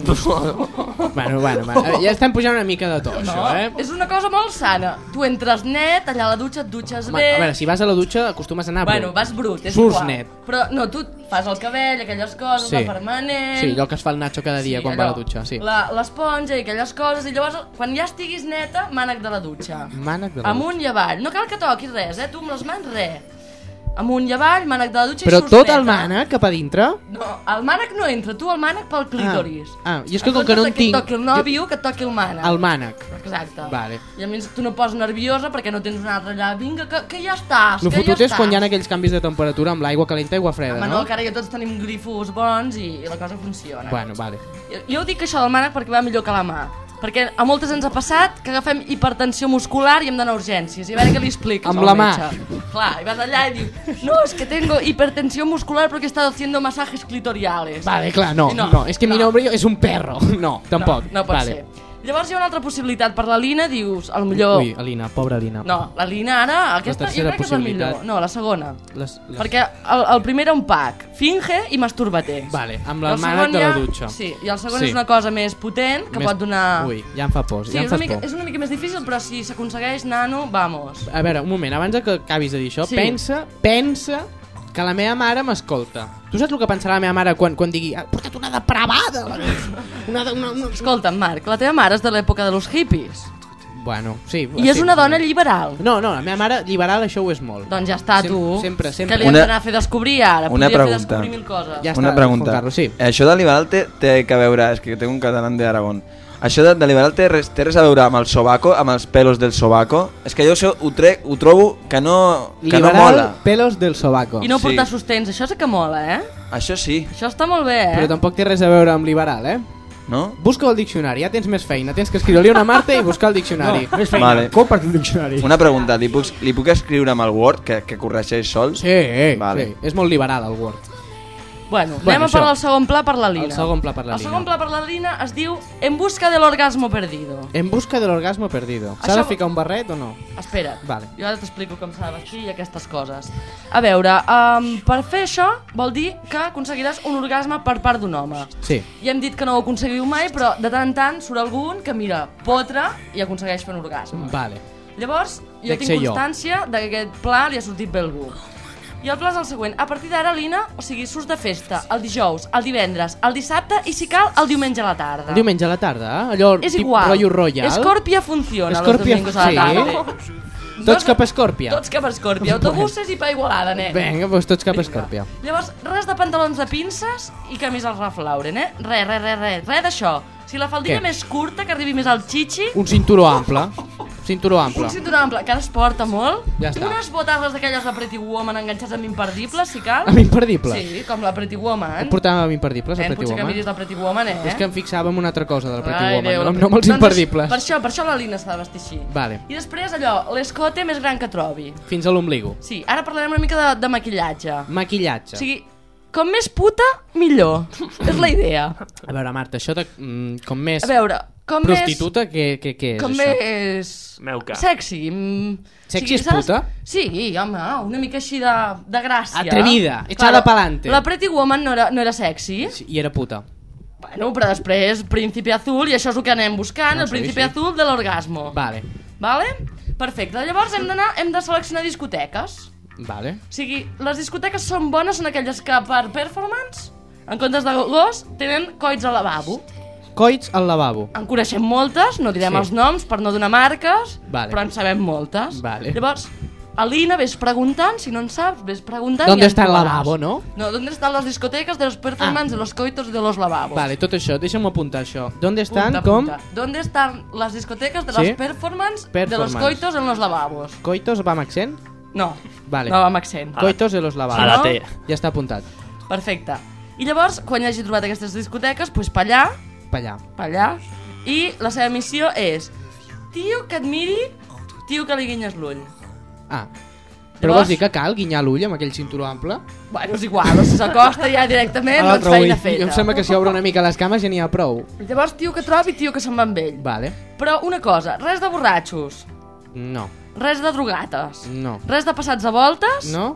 Bueno, bueno, bueno, ja estem pujant una mica de to, No, això, eh? és una cosa molt sana. Tu entres net, allà a la dutxa et dutxes Home, bé. a veure, si vas a la dutxa acostumes a anar Bueno, brut. vas brut, és Surts igual. net. Però no, tu fas el cabell, aquelles coses, Sí. la permanent... Sí, allò que es fa el Nacho cada dia quan va a la dutxa, sí. La- L'esponja i aquelles coses, i llavors, quan ja estiguis neta, mànec de la dutxa. Mànec de la Amunt i avall. No cal que toquis res, eh? Tu amb les mans, res. Amunt i avall, mànec de la dutxa Però i surts tot neta. el mànec cap a dintre? No, el mànec no entra, tu el mànec pel clítoris. Ah, ah, i és que com que no en que tinc... et toqui el nòvio, que et toqui el mànec. El mànec. Exacte. Vale. I a més tu no poses nerviosa perquè no tens un altre allà. Vinga, que, que ja estàs, El que fotut ja és quan hi ha estàs. aquells canvis de temperatura amb l'aigua calenta i aigua freda, Home, no? no, que ara ja tots tenim grifos bons i, i la cosa funciona. Bueno, vale. Jo, jo dic això del mànec perquè va millor que la mà. Perquè a moltes ens ha passat que agafem hipertensió muscular i hem d'anar a urgències. I a veure què li expliques Amb al la mà. metge. Clar, i vas allà i dius, no, es que tengo hipertensión muscular porque he estado haciendo masajes clitoriales. Vale, clar, no, I no, no, és que mi nombre és un perro. No, tampoc. No, no pot vale. ser. Llavors hi ha una altra possibilitat. Per la Lina dius, al millor... Ui, Alina, pobra Alina. No, la Lina ara, aquesta jo tercera crec que és la millor. possibilitat. No, la segona. Les, les... Perquè el, el primer era un pack, finge i masturbate. Vale, amb I el el mànec segon de la ja- dutxa. Sí, i el segon Sí. és una cosa més potent que Més- pot donar... Ui, ja em fa por, Sí, ja em és, una fas mica, por. és una mica més difícil, però si s'aconsegueix, nano, vamos. A veure, un moment, abans de que acabis de dir això, Sí. pensa, pensa que la meva mare m'escolta. Tu saps el que pensarà la meva mare quan, quan digui "Ha portat una depravada"? Una, una, una... Escolta'm, Marc, la teva mare és de l'època de los hippies. Bueno, sí. I és sí. una dona liberal. No, no, la meva mare liberal això ho és molt. Doncs ja està, Sem- tu. Sempre, sempre. Que li hem Una- d'anar a fer descobrir ara. una Podria fer pregunta. descobrir mil coses. Ja està, Una pregunta. Juan Carlos, sí. Això de liberal té, té que veure, és que tengo un catalán de Aragón. Això de, de liberal té res, té res a veure amb el sobaco, amb els pelos del sobaco? És que jo això ho, tre, ho trobo que no, que no Liberal, mola. pelos del sobaco. I no Sí. portar sostens, això sí que mola, eh? Això sí, Això està molt bé, eh? Però tampoc té res a veure amb liberal, eh? no? Busca el diccionari, ja tens més feina. Tens que escriure-li una Marta i buscar el diccionari. No, és feina. Vale. Compara't el diccionari. Una pregunta, li puc, li puc escriure amb el Word que, que corregeix sol? Sí, Vale. sí, és molt liberal el Word. Bueno, Bueno, anem a això. parlar del segon pla per la Lina. El segon pla per la El Lina. segon pla per la Lina es diu En busca de l'orgasmo perdido. En busca de l'orgasmo perdido. S'ha Això- de ficar un barret o no? Espera't, Vale. jo ara t'explico com s'ha de vestir i aquestes coses. A veure, um, per fer això vol dir que aconseguiràs un orgasme per part d'un home. Sí. Ja hem dit que no ho aconseguiu mai, però de tant en tant surt algun que mira, potra i aconsegueix fer un orgasme. Vale. Llavors, jo Dec tinc ser jo. constància de que aquest pla li ha sortit bé a algú. I el pla és el següent. A partir d'ara, Lina, o sigui, surts de festa el dijous, el divendres, el dissabte i, si cal, el diumenge a la tarda. El diumenge a la tarda, eh? Allò És tip igual. rotllo royal. Escorpia funciona Escorpia, los domingos a la tarda. sí. Tots cap a Escorpia. Tots cap a Escorpia. Autobuses i pa Igualada, nen. Vinga, doncs tots cap a Escorpia. Llavors, res de pantalons de pinces i camises Ralph Lauren, eh? Res, res, res, res, res d'això. Si la faldilla Què? més curta, que arribi més al xixi, Un cinturó ample. Cinturó ample. un cinturó ample, que ara es porta molt, Ja està. unes botardes d'aquelles de Pretty Woman enganxades amb imperdibles, si cal. Amb imperdibles? Sí, com la Pretty Woman. Portàvem imperdibles a Eh, Pretty potser que Woman. miris la Pretty Woman, eh? És que em fixava en una altra cosa de la Pretty Ai, Woman, Déu, no, la no amb els Doncs, imperdibles. Per això, per això la Lina s'ha de vestir així. Vale, I després allò, l'escote més gran que trobi. fins a l'ombligo. Sí, ara parlarem una mica de, de maquillatge. Maquillatge. O sigui, com més puta, millor. És la idea. A veure, Marta, això de, mm, com més A veure, com prostituta, què, què, què més... és Com això? més... Meuca. Sexy. mm, Sexy és saps? puta? Sí, home, una mica així de, de gràcia. Atrevida, echada pa'lante. La Pretty Woman no era, no era sexy. Sí, I era puta. Bueno, però després Príncipe Azul, i això és el que anem buscant, No, el sí, Príncipe sí. Azul de l'orgasmo. Vale, Vale? Perfecte. Llavors hem d'anar, hem de seleccionar discoteques. vale. O sigui, les discoteques són bones, són aquelles que per performance, en comptes de gos, tenen coits al lavabo. Coits al lavabo. En coneixem moltes, no direm Sí. els noms per no donar marques, Vale. però en sabem moltes. Vale. Llavors, Alina, ves preguntant, si no en saps, ves preguntant... ¿Dónde i ens está el trobaràs. lavabo, no? No, ¿dónde están las discotecas de los performance, de los coitos y de los lavabos? Vale, tot això, deixa'm apuntar això. ¿Dónde estan, Punta, com? punta. ¿Dónde están las discotecas de Sí. los performance, de Performance. los coitos en los lavabos? Coitos va amb accent? No, Vale. no va amb accent. Coitos de los lavabos. A la no? T. Ja està apuntat. Perfecte. I llavors, quan ja hagi trobat aquestes discoteques, doncs pa allà, Pa allà. pa allà, i la seva missió és tio que et miri, tio que li guinyes l'ull. Ah. Però Llavors- vols dir que cal guinyar l'ull amb aquell cinturó ample? Bueno, és igual, o si s'acosta ja directament, A doncs l'altre feina ull. feta. Em sembla que si obre una mica les cames ja n'hi ha prou. Llavors, tio que trobi, tio que se'n va amb ell. Vale. Però una cosa, res de borratxos, No. res de drogates, No. res de passats a voltes, No?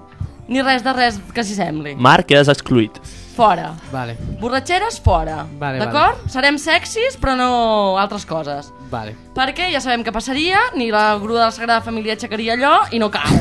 ni res de res que s'hi sembli. Marc, quedes excluït. Fora. Vale. Borratxeres, fora. Vale, D'acord? Serem sexis, però no altres coses. Vale. Perquè ja sabem què passaria, ni la grua de la Sagrada Família aixecaria allò, i no cal.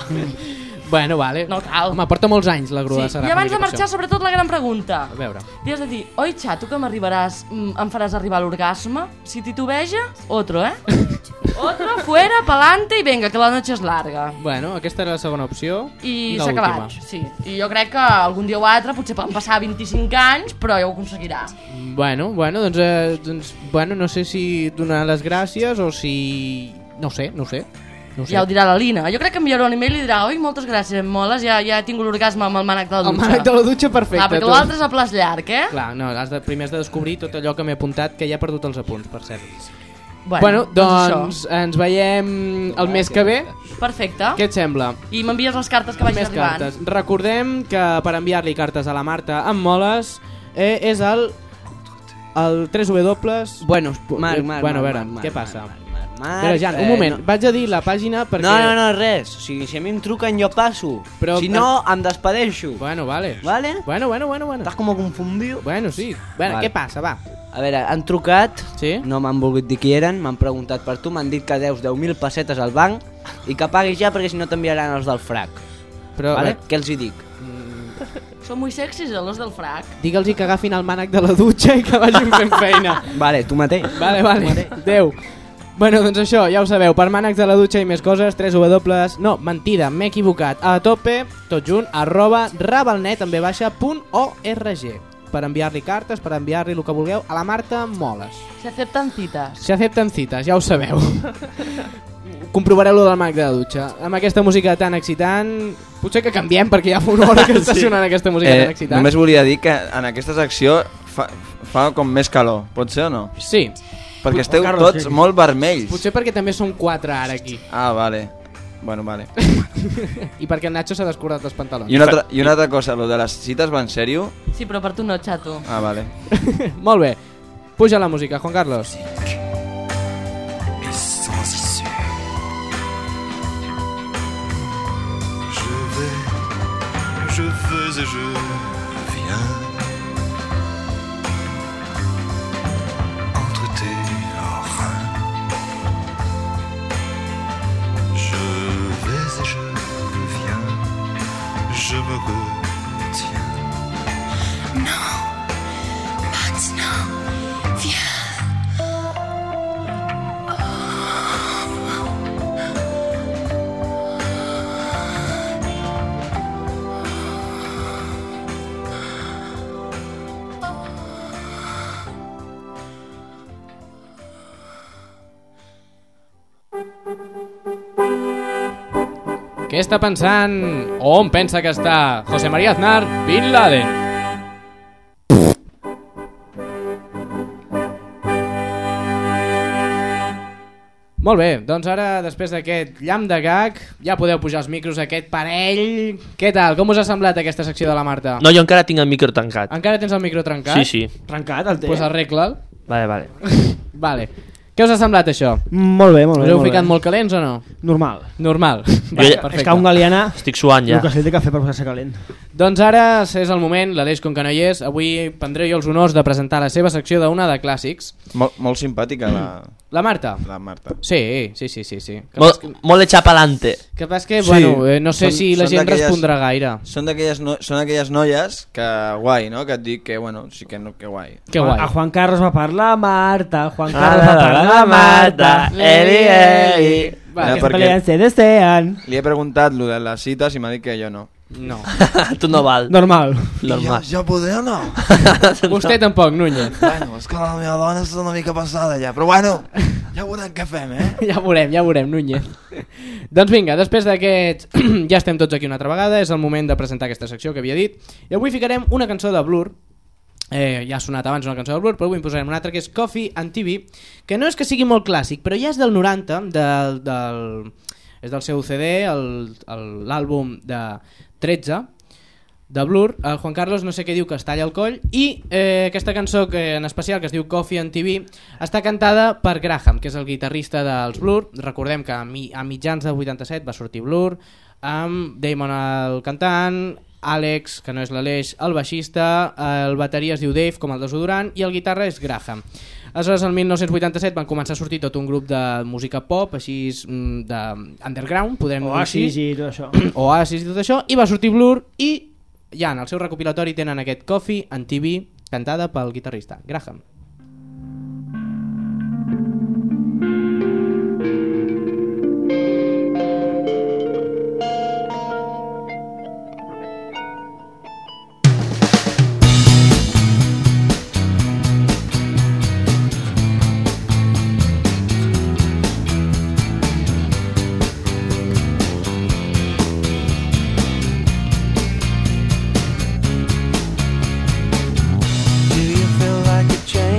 Bueno, vale. No cal. Home, porta molts anys la grua de Sí. Sagrada I abans de Família, per marxar, això. sobretot la gran pregunta. A veure. Li has de dir, oi, xato, que m'arribaràs, mm, em faràs arribar a l'orgasme? Si titubeja, otro, eh? Otro, fuera, pa'lante i venga, que la noche és larga. Bueno, aquesta era la segona opció. I I s'ha l'última. acabat, sí. I jo crec que algun dia o altre, potser poden passar vint-i-cinc anys, però ja ho aconseguirà. Bueno, bueno, doncs, eh, doncs bueno, no sé si donar les gràcies o si... No sé, no sé. No sé. Ja ho dirà la Lina. Jo crec que enviarà un email i dirà, oi, moltes gràcies, moles, ja, ja he tingut l'orgasme amb el mànec de la El dutxa. mànec de la dutxa, perfecte. Ah, perquè tu. l'altre és a plaç llarg, eh? Clar, no, has de, primer has de descobrir tot allò que m'he apuntat, que ja he perdut els apunts, per cert. Bueno, Bueno, doncs doncs ens veiem el mes que ve. Perfecte. Què et sembla? I m'envies les cartes que vagis Més arribant. cartes. Recordem que per enviar-li cartes a la Marta amb moles eh, és el el tres W... Bueno, Marc, Marc, bueno, a veure, Marc, Marc, què passa? Marc, Però Jan, un eh, moment, no. vaig a dir la pàgina perquè... No, no, no, res. O sigui, si a mi em truquen jo passo. Però- si no, em despedeixo. Bueno, vale. Vale? Bueno, bueno, bueno, bueno. Estàs com confundido? Bueno, sí. Bueno, Vale. què passa, va? A veure, han trucat, Sí? no m'han volgut dir qui eren, m'han preguntat per tu, m'han dit que deus deu mil pessetes al banc i que paguis ja perquè si no t'enviaran els del frac. Però, Vale? eh, Què els hi dic? Són molt sexis, eh, los del frac. digue'ls que agafin el mànec de la dutxa i que vagin fent feina. Vale, tu mateix. Vale, vale. Adéu. Bueno, doncs això, ja ho sabeu, per mànecs de la dutxa i més coses, tres W... No, mentida, m'he equivocat. A tope, tot junt, arroba rabalnet, amb ve baixa, punt org. Per enviar-li cartes, per enviar-li el que vulgueu, a la Marta Moles. Se aceptan cites. Se acepten cites, ja ho sabeu. Comprovareu lo del mànec de la dutxa. Amb aquesta música tan excitant... Potser que canviem, perquè ja fa una hora que està Sí. sonant aquesta música tan excitant. Només volia dir que en aquesta secció fa, fa com més calor, pot ser o no? Sí. Perquè esteu Carlos, tots sí. molt vermells. Potser perquè també som quatre ara aquí. Ah, vale. Bueno, vale. I perquè el Nacho s'ha descordat els pantalons. I una, altra, I una altra cosa, lo de les cites va en sèrio? Sí, però per tu no, xato. Ah, vale. Molt bé. Puja la música, Juan Carlos. Et sans issue. Je vais, je veux et je viens. Entre tes reins. Je vais et je viens. Je me retiens. Non, maintenant, viens. Què està pensant? O on pensa que està José María Aznar Bin Laden? Molt bé, doncs ara, després d'aquest llamp de gag, ja podeu pujar els micros a aquest parell. Què tal? Com us ha semblat aquesta secció de la Marta? No, jo encara tinc el micro tancat. Encara tens el micro trencat? Sí, sí. Trencat, el té. Doncs pues arregla'l. Vale, vale. Vale. Què us ha semblat això? Molt bé, molt bé. Us heu molt ficat bé. molt calents o no? Normal. Normal. Jo Vale, ja- perfecte. És que un galiana... Estic suant ja. El que se li té que fer per posar-se calent. Doncs ara és el moment, l'Aleix com que no hi és, avui prendré jo els honors de presentar la seva secció d'una de clàssics. Mol, molt simpàtica la, La Marta? la Marta. Sí, sí, sí, sí. sí. Que Molt, pas que, molt de xapalante. que, pas que Sí, bueno, eh, no sé són- si la són gent d'aquelles- respondrà gaire. Són d'aquelles no, són aquelles noies que guai, no? Que et dic que, bueno, sí que, no, que guai. Que guai. A Juan Carlos va parlar Marta, Juan Ah, Carlos va la, la, parlar la, Marta. Marta, Eli, Eli. Va, Mira, Que perquè- se peleen, se desean. Li he preguntat lo de les cites i m'ha dit que jo no. No. Tu no val. Normal. Normal. Jo poder o no? Vostè tampoc, Núñez. Bueno, és que la meva dona és una mica passada ja, però bueno, ja veurem què fem, eh? Ja veurem, ja veurem, Núñez. Doncs vinga, després d'aquest... ja estem tots aquí una altra vegada, és el moment de presentar aquesta secció que havia dit. I avui ficarem una cançó de Blur. Eh, ja ha sonat abans una cançó de Blur, però avui en posarem una altra que és Coffee and T V, que no és que sigui molt clàssic, però ja és del noranta, del, del, és del seu C D, l'àlbum de tretze, de Blur. El Juan Carlos no sé què diu, que es talla el coll, i eh, aquesta cançó que, en especial, que es diu Coffee and T V, està cantada per Graham, que és el guitarrista dels Blur. Recordem que a, mi, a mitjans del vuitanta-set va sortir Blur, amb Damon el cantant, Àlex, que no és l'Aleix, el baixista, el bateria es diu Dave, com el desodorant, i el guitarra és Graham. Aleshores, el mil nou-cents vuitanta-set van començar a sortir tot un grup de música pop, així de underground, podem dir així. Oasis i tot això. Oasis i tot això, i va sortir Blur, i ja en el seu recopilatori tenen aquest Coffee and T V, cantada pel guitarrista Graham. Do you feel like a change?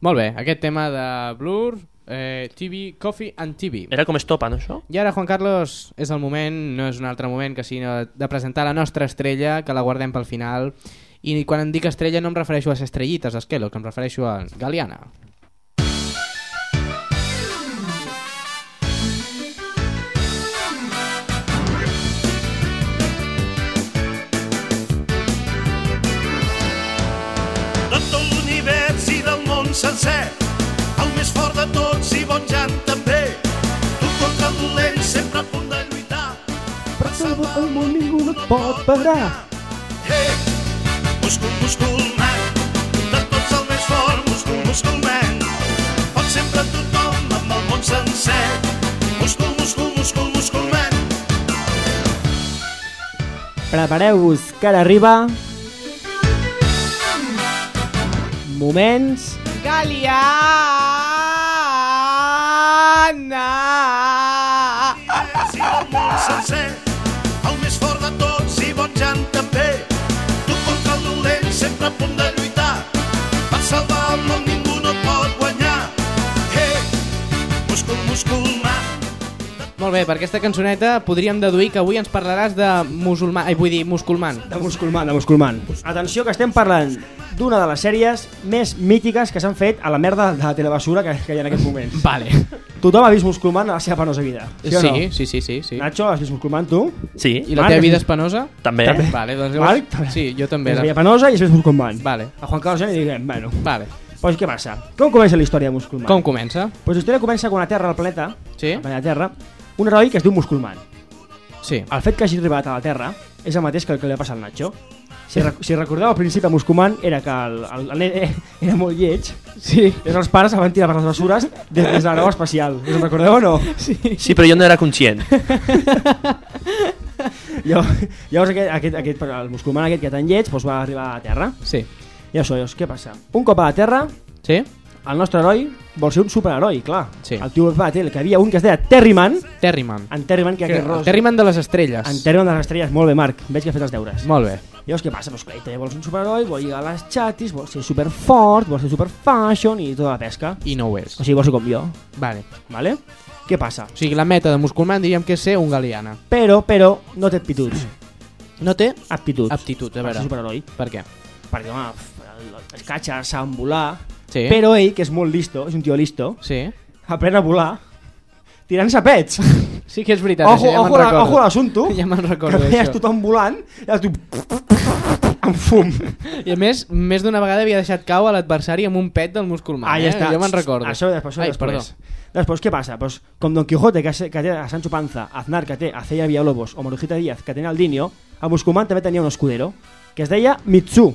Molt bé, aquest tema de Blur, eh, T V, Coffee and T V. Era com estopa, no, això? I ara, Juan Carlos, és el moment, no és un altre moment que sinó de presentar la nostra estrella, que la guardem pel final. I quan em dic estrella no em refereixo a les estrellites, Esquelo, que em refereixo a Galiana. De tot l'univers i del món sencer, el més fort de tots i bon Jan també. Tu contra el dolent sempre a punt de lluitar, per salvar el món ningú no et pot parar. Hey, múscul, múscul, man, de tots el més fort, múscul, múscul, man. Pot sempre tothom amb el món sencer, múscul, múscul, múscul, múscul, man. Prepareu-vos que ara arriba moments Galiana! Si el món sencer, el més fort de tots i bon Jan també. Tu contra el dolent sempre a punt de lluitar, per salvar el món ningú no pot guanyar. Hey, múscul, múscul, man. Molt bé, per aquesta cançoneta podríem deduir que avui ens parlaràs de musulmà, ai, vull dir, musculman. de Musculman, de Musculman. Atenció, que estem parlant d'una de les sèries més mítiques que s'han fet a la merda de la telebasura que, que hi ha en aquests moments. Vale. Tothom ha vist Musculman a la seva penosa vida. Sí, o no? Sí, sí, sí, sí, sí. Nacho, has vist Musculman, tu? Sí. I la Marc, teva vida has és penosa? També. També. Vale, doncs Marc? llavors... Sí, jo també. Es La... veia penosa i es vist Musculman. Vale, A Juan Carlos ja li diguem, bueno. vale. Pues què passa? Com comença la història de Musculman? Com comença? Pues la història comença quan a Terra, al planeta, Sí? al planeta Terra, un heroi que es diu Musculman. Sí. El fet que hagi arribat a la Terra és el mateix que el que li va passar al Nacho. Si, rec si recordeu al principi a Musculman era que el, el, el nen era molt lleig. Sí. I els pares el van tirar per les bessures des, des de la nau espacial. Us en recordeu o no? Sí. Sí, però jo no era conscient. Llavors, llavors aquest, aquest, aquest, el Musculman aquest que tan lleig doncs va arribar a la Terra. Sí. I això, llavors, què passa? Un cop a la Terra, Sí? el nostre heroi vol ser un superheroi, clar. Sí. El tio va dir que hi havia un que es deia Terriman. Terriman. En Terriman, que Que, aquest ros... Terriman de les estrelles. En Terriman de les estrelles. Molt bé, Marc. Veig que has fet els deures. Molt bé. Llavors, què passa? Doncs clar, també vols un superheroi, vol lligar les xatis, vol ser superfort, vol ser superfashion i tota la pesca. I no ho és. O sigui, vol ser com jo. Vale. Vale? Què passa? O sigui, la meta de Musculman diríem que és ser un Galiana. Però, però, no té aptituds. No té Aptituds. aptitud, a Per ser veure. superheroi. Per què? Perquè, home, f- els catxes saben volar, Sí. però ell, que és molt listo, és un tio listo, Sí. aprèn a volar tirant-se pets. Sí que és veritat, Ojo, això ja me'n ojo, la- recordo. ojo l'assumpto. Ja me'n Que recordo, veies això. tothom volant, i tu... amb fum. I a més, més d'una vegada havia deixat cau a l'adversari amb un pet del Musculman. Ah, eh? ja està. Jo me'n recordo. Això després, això Ai, després. perdó. Després, què passa? Pues, com Don Quijote, que, que té a Sancho Panza, Aznar, que té a Celia Villalobos, o Marujita Díaz, que tenia el Dinio, a Musculman també tenia un escudero, que es deia Mitsu.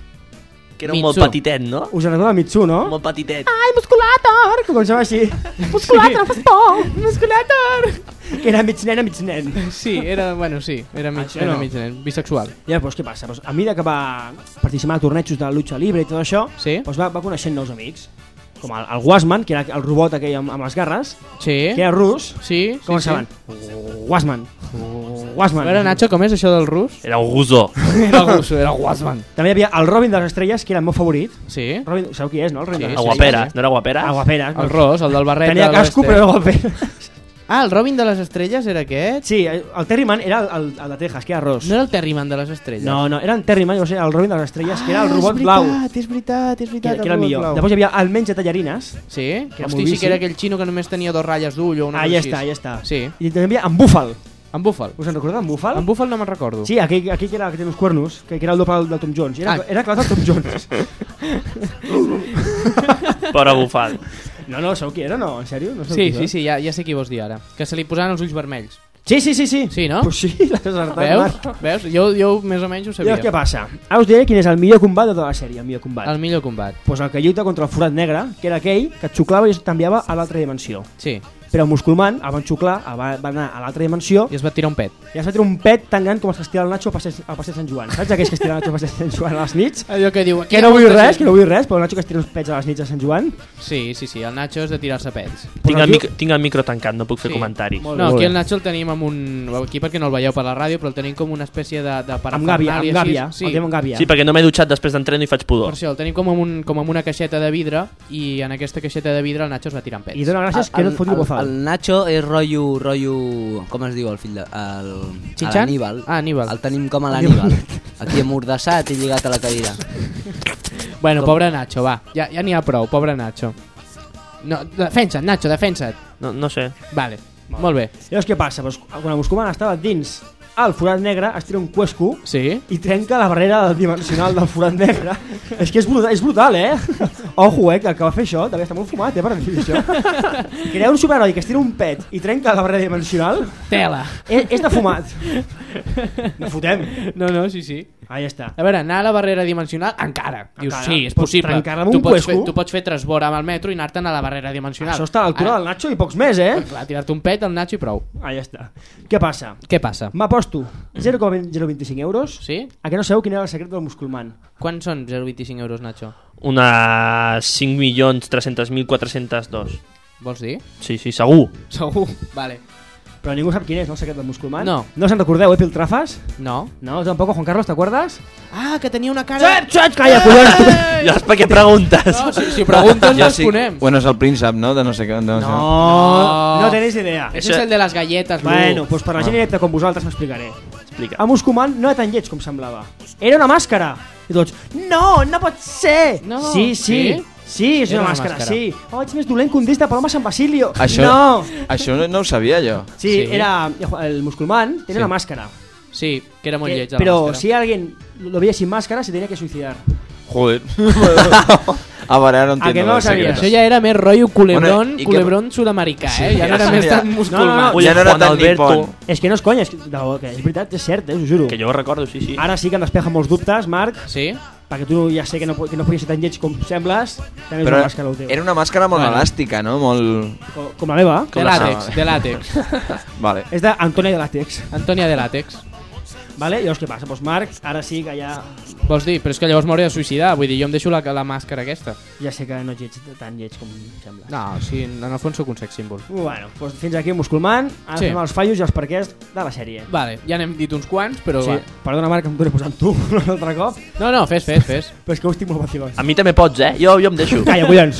Que era Mitsu. molt petitet, no? Us en recordeu de Mitsu, no? Molt petitet. Ai, Musculator! Que començava així. Musculator, fas por! Musculator! Que era mig nen a mig nen. Sí, era, bueno, sí, era mig, Això era no. mig nen, bisexual. I llavors, què passa? Pues, a mesura que va participar a tornejos de la lucha libre i tot això, Sí. pues, va, va coneixent nous amics. Com el, el Wasman, que era el robot aquell amb, amb les garres, Sí. que era rus. Sí, Com sí, es saben? Wasman. Wasman. A veure, Nacho, com és això del rus? Era un guso. Era el russo, era el Wasman. També hi havia el Robin de les Estrelles, que era el meu favorit. Sí. Robin, sabeu qui és, no? El Robin Sí, de les A sí, Estrelles. guapera. No era guapera? A guapera. El Ros, el del barret. Tenia de casco, l'oeste. però era guapera. Ah, el Robin de les estrelles era aquest? Sí, el Terriman era el, el, el de Texas, que era ros. No era el Terriman de les estrelles? No, no, era en Terriman, llavors era el Robin de les Estrelles, que era el Ah, robot és blau. veritat, és veritat, és Que, veritat. que era el millor. Blau. Després hi havia el menys de tallarines. Sí? que era Hosti, molt sí vici. que era aquell xino que només tenia dos ratlles d'ull o una Ah, cosa ja així. està, ja està. Sí. I també hi havia en Búfal. En Búfal. Us en recordeu, en Búfal? En Búfal no me'n recordo. Sí, aquell, aquell que, era, que té uns cuernos, que, que era el doble del, del Tom Jones. Era, Ah. era clar del Tom Jones. Pobre bufal. No, no, sabeu qui era, no? En sèrio? No sabeu Sí, qui sí, era? sí, ja, ja sé qui vols dir ara. Que se li posaven els ulls vermells. Sí, sí, sí, sí. Sí, no? Pues sí, l'has acertat, Veus? Marc. Veus? Jo, jo més o menys ho sabia. Llavors, què passa? Ara us diré quin és el millor combat de tota la sèrie, el millor combat. El millor combat. Pues el que lluita contra el forat negre, que era aquell que et xuclava i t'enviava a l'altra dimensió. Sí. però el Musculman el van xuclar, el va, va anar a l'altra dimensió I es va tirar un pet. i es va tirar un pet tan gran com els que es tira el Nacho al passeig, al passeig Sant Joan. Saps aquells que es tiren el Nacho al passeig Sant Joan a les nits? Allò que diu... Que no vull res, que no vull res, però el Nacho que es tira uns pets a les nits a Sant Joan. Sí, sí, sí, el Nacho és de tirar-se pets. Tinc el, micro, tinc el micro tancat, no puc fer Sí. comentaris. Molt bé, No, molt aquí bé. el Nacho el tenim amb un... Aquí perquè no el veieu per la ràdio, però el tenim com una espècie de, de Amb gàbia, amb parafernàlia gàbia, així. el tenim amb gàbia. Sí, perquè no m'he dutxat després d'entreno i faig Per pudor. això, el tenim com amb, un, com amb una caixeta de vidre i en aquesta caixeta de vidre el Nacho es va tirant pets. I dona gràcies que no et foti el bozal. El Nacho és rotllo, rotllo... Com es diu el fill de... El, Xinxan? l'Aníbal. Ah, Aníbal. El tenim com a l'Aníbal. Aquí amordassat i lligat a la cadira. Bueno, Com- pobre Nacho, va. Ja ja n'hi ha prou, pobre Nacho. No, defensa't, Nacho, defensa't. No, no sé. Vale, molt bé. Llavors què passa? Pues, quan el Musculman estava dins al forat negre, es tira un cuesco Sí? i trenca la barrera dimensional del forat negre. És que és brutal, és brutal, eh? Ojo, eh, que el que va fer això devia estar molt fumat, eh, per dir això. Crear un superheroi que es tira un pet i trenca la barrera dimensional Tela. és, és de fumat. No fotem. No, no, sí, sí. Ahí està. A veure, anar a la barrera dimensional encara. Dius, Encara. sí, és Pots possible. trencar-la amb Tu un pots, fer, cuesco. tu pots fer transbord amb el metro i anar-te'n a la barrera dimensional. Això està a l'altura del Nacho i pocs més, eh? Clar, tirar-te un pet al Nacho i prou. Ahí està. Què passa? Què passa? M'aposto zero coma zero vint-i-cinc euros Sí? a que no sabeu quin era el secret del Musculman. Quants són zero coma vint-i-cinc euros, Nacho? Unes cinc milions tres-cents mil quatre-cents dos. Vols dir? Sí, sí, segur. Segur. Vale. Però ningú sap quin és, no, el secret del Musculman? No. No se'n recordeu, eh, Piltrafas? No. No, tampoc, Juan Carlos, t'acuerdes? Ah, que tenia una cara... Xet, xet, calla, collons! Ja és perquè preguntes. No, si, si preguntes Ja responem. Bueno, és el príncep, no? De no sé què. No, No, No. no tenéis idea. Ese és el de les galletes, Lu. Bueno, doncs per la gent directa com vosaltres m'explicaré. Explica. El Musculman no era tan lleig com semblava. Era una màscara. I tots, no, no pot ser. No. Sí, sí, Sí? sí, és Era una una màscara, màscara. sí. Oh, ets més dolent que un disc de Paloma San Basilio. Això, No. això no, no ho sabia jo. Sí, Sí. era el Musculman, tenía Sí. una máscara. Sí, que era molt Que- lleig la pero màscara. si alguien lo veía sin máscara, se tenía que suicidar. Joder. A veure, ara no A que entiendo no el lo sabías? secreto. Això ja era més rotllo culebrón, Bueno, i que- culebrón sud-americà, eh? Sí, Ja no era ja més sabia. tan No, no, musculman. no. Oye, Ja no era Juan tan Alberto. nipon. És que no és conya, és, que, de, que és veritat, és cert, eh, us ho juro. Que jo ho recordo, sí, sí. Ara sí que em despeja molts dubtes, Marc, Sí? perquè tu ja sé que no, po- que no podies ser tan lleig com sembles, també és Però una màscara el teu. era una màscara molt Bueno. elàstica, no? Molt... Com, com la meva. De làtex, de làtex. Vale. És d'Antònia de Làtex. Antònia de làtex. Vale? Llavors què passa? Doncs Marc, ara sí que ja, Vols dir? Però és que llavors m'hauré de suïcidar. Vull dir, jo em deixo la, la màscara aquesta. ja sé que no ets lleig, tan lleig com sembles. No, sí, en el fons sóc un sex símbol. Bueno, doncs fins aquí Musculman. Ara Sí. fem els fallos i els perquès de la sèrie. Vale, ja n'hem dit uns quants, però... Sí. Va. Perdona, Marc, que em torni posant tu un altre cop, No, no, fes, fes, fes. però és que ho estic molt vacilós. A mi també pots, eh? Jo, jo em deixo. Calla, collons.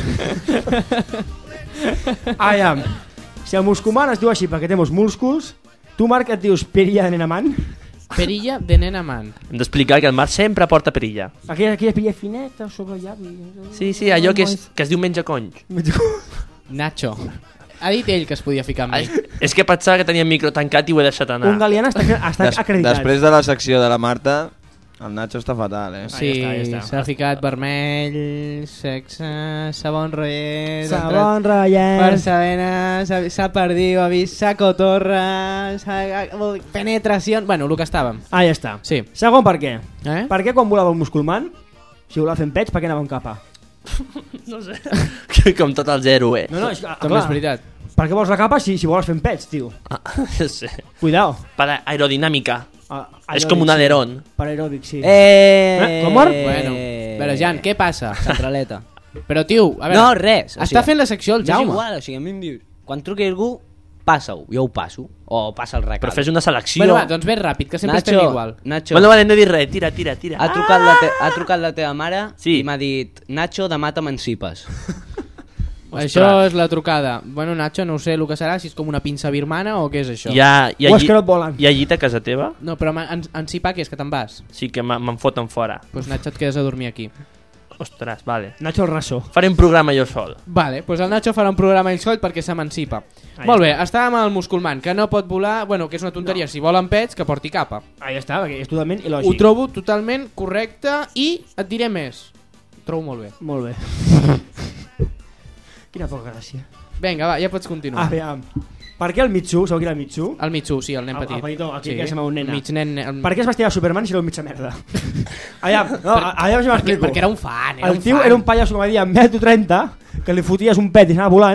Aviam, si el Musculman es diu així perquè té molts músculs, tu, Marc, et dius perilla de nenamant? Perilla de nena man. Hem d'explicar que el Marc sempre porta perilla. Aquella, aquella perilla fineta sobre el llavi. Sí, sí, allò que es, que es diu menja conys. Nacho. Ha dit ell que es podia ficar amb Ah, mi. és, és que pensava que tenia el micro tancat i ho he deixat anar. Un galiana està, està Des, acreditat. després de la secció de la Marta, el Nacho està fatal, eh? Sí, ja està, ja està. s'ha ficat vermell, sexe, sabon rotllet... Sabon Per ratllet. Sabena, s'ha s'ha perdut, ha vist sa cotorra, s'ha- penetració... Bueno, el que estàvem. Ah, ja està. Sí. Segon per què? Eh? Per què quan volava el Musculman, si volava fent pets, per què anava amb capa? No sé. Com tot el zero, eh? No, no, és, que, També clar, és veritat. per què vols la capa si, si vols fent pets, tio? Ah, ja sé. Cuidao. Per aerodinàmica. Ah, És com un alerón. Sí. Per aeròbic, sí. Eh! Eh, com mor? Bueno, a veure, Jan, què passa? Centraleta. Però, tio, a veure... No, res. Està fent la secció el És Jaume. igual, o sigui, a mi em dius... Quan truqui algú, passa-ho, jo ho passo. O passa el recado. Però fes una selecció. Bueno, va, doncs ves ràpid, que sempre Nacho, estem igual. Nacho, Bueno, vale, no he dit res. Tira, tira, tira. ha, trucat la te ha trucat la teva mare Sí. i m'ha dit Nacho, demà t'emancipes. Això és la trucada. Bueno, Nacho, no ho sé el que serà, si és com una pinça birmana o què és això. Hi ha, hi ha, O és lli- que no et volen. hi ha llit a casa teva? No, però en, en, en Sipa, que és que te'n vas. Sí que me- me'n foten fora. Doncs pues, Nacho, et quedes a dormir aquí. Ostres, vale. Nacho el raso. Faré un programa jo sol. Vale, doncs pues el Nacho farà un programa ell sol perquè s'emancipa. Ah, Molt ja bé, estàvem al Musculman, que no pot volar, bueno, que és una tonteria, no. Si volen pets, que porti capa. Ah, ja està, perquè és totalment Ho il·lògic. trobo totalment correcte i et diré més. Ho trobo molt bé. Molt bé. Quina poca gràcia. Vinga, va, ja pots continuar. Aviam. Per què el Mitsu, sabeu qui era el Mitsu? El Mitsu, sí, el nen El- petit. el petitó, aquí que sembla un nena. El mig nen... El... Per què es vestia de Superman si era un mitja merda? Aviam, no, aviam si perquè, m'explico. perquè era un fan, era El un tio fan. era un pallasso, com a dir, amb metro trenta, que li foties un pet i anava volant,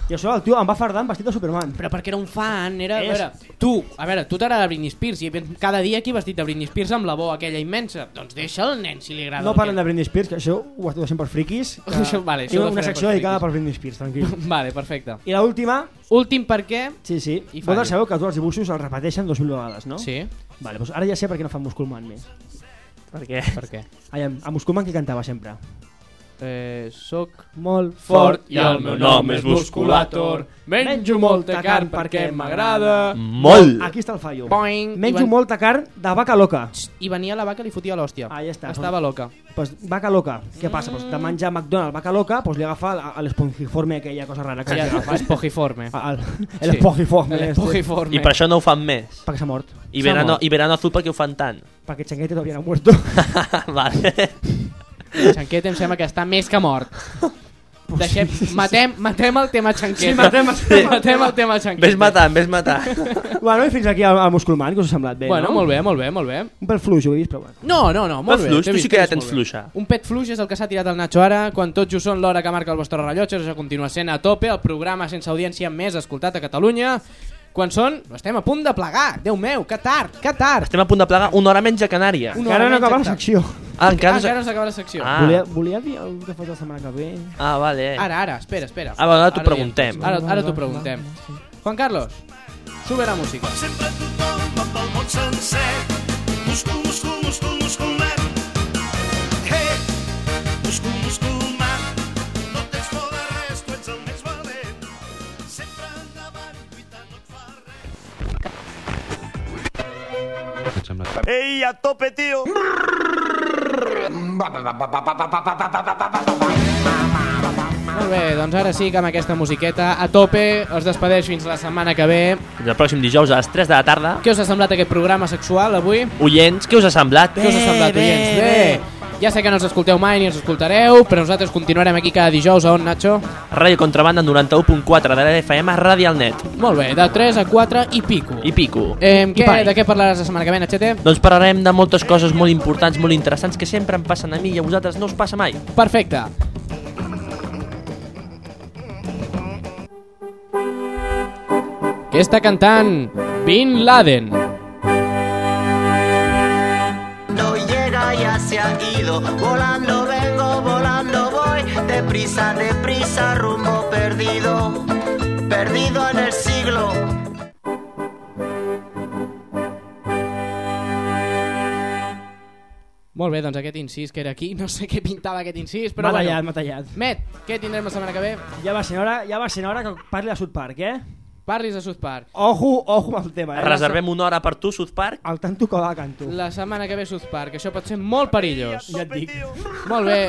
I això el tio em va fardar en vestit de Superman. Però perquè era un fan, era... És- A veure, tu, a veure, tu t'agrada Britney Spears i cada dia aquí vestit de Britney Spears amb la bo aquella immensa. Doncs deixa el nen si li agrada. No parlen de Britney Spears, que això ho estic deixant per friquis. Que Això, vale, això tinc ho una farem secció per dedicada friquis. per Britney Spears, tranquil. Vale, perfecte. I l'última... Últim per què? Sí, sí. I Vosaltres fallo. sabeu que tots els dibuixos els repeteixen dos mil vegades, no? Sí. Vale, doncs ara ja sé per què no fan Musculman més. Per què? Per què? Ai, a Musculman qui cantava sempre? Eh, soc Molt fort i el meu nom és Musculator. Menjo molta carn perquè m'agrada. Molt! Aquí està el fallo. Boing. Menjo I van- molta carn de vaca loca. I venia la vaca i li fotia l'hòstia. Ahí està. Estava loca. Pues vaca loca. Què passa? Pues de menjar McDonald's vaca loca, pues li agafa a- a l'espongiforme aquella cosa rara que Sí, li agafa. l'espogiforme. El, Sí. l'espongiforme. L'espogiforme. I per això no ho fan més. Perquè s'ha mort. I S'ha verano, mort. i verano azul perquè ho fan tant. Perquè Changuete todavía no ha muerto. Vale. Chanquete em sembla que està més que mort. Deixem, matem, matem el tema Chanquete. Sí, matem, matem. matem el tema Chanquete. Ves matant, ves matant. Bueno, i fins aquí el, el Musculman, que us ha semblat bé, Bueno, no? molt bé, molt bé, molt bé. Un pel fluix, ho he vist, però bueno. No, no, no, molt Pet bé. fluix, t'he tu vist, sí que t'he ja vist tens molt bé. fluixa. Un pet fluix és el que s'ha tirat el Nacho ara, quan tot just són l'hora que marca el vostre rellotge, això continua sent a tope, el programa sense audiència més escoltat a Catalunya. Quan són? Estem a punt de plegar. Déu meu, que tard, que tard. Estem a punt de plegar una hora menys a Canària. Una Encara hora no menys acaba la exacte. secció. Ah, Ah, encara... encara no s'acaba la secció. Ah. Volia, volia dir el que fas la setmana que ve. Ah, vale. Ara, ara, espera, espera. Ah, bueno, ara t'ho diem. preguntem. Ara, ara t'ho preguntem. Juan Carlos, sube la música. Sempre tothom amb el món sencer. Muscul, muscul, muscul, muscul, man. Hey, muscul, muscul, man. No tens por de res, tu ets el més valent. Sempre endavant, lluitant no et fa res. ¡Ey, a tope, tío! Molt bé, doncs ara sí que amb aquesta musiqueta a tope es despedeix fins la setmana que ve. Fins el pròxim dijous a les tres de la tarda. Què us ha semblat aquest programa sexual avui? Oients, què us ha semblat? Què us ha semblat, oients? Bé! Ja sé que no us escolteu mai ni us escoltareu, però nosaltres continuarem aquí cada dijous. A on, Nacho? Ràdio Contrabanda noranta-u punt quatre de l'F M Radial Net. Molt bé, de tres a quatre i pico. I pico. Eh, què, pai. de què parlaràs la setmana que ve, Nachete? Doncs parlarem de moltes coses molt importants, molt interessants, que sempre em passen a mi i a vosaltres no us passa mai. Perfecte. Què està cantant Bin Laden? No llega, ya se ha ido. Volando vengo, volando voy. Deprisa, deprisa, rumbo perdido. Perdido en el siglo. Molt bé, doncs aquest incís que era aquí, no sé què pintava aquest incís, però M'ha tallat, bueno. m'ha tallat. Met, què tindrem la setmana que ve? Ja va ser hora, ja va ser hora que parli de South Park, eh? Parlis de South Park. Ojo, ojo amb el tema, eh? Reservem una hora per tu, South Park. El tanto que va canto. La setmana que ve South Park, això pot ser molt perillós. Ja et dic. Molt bé,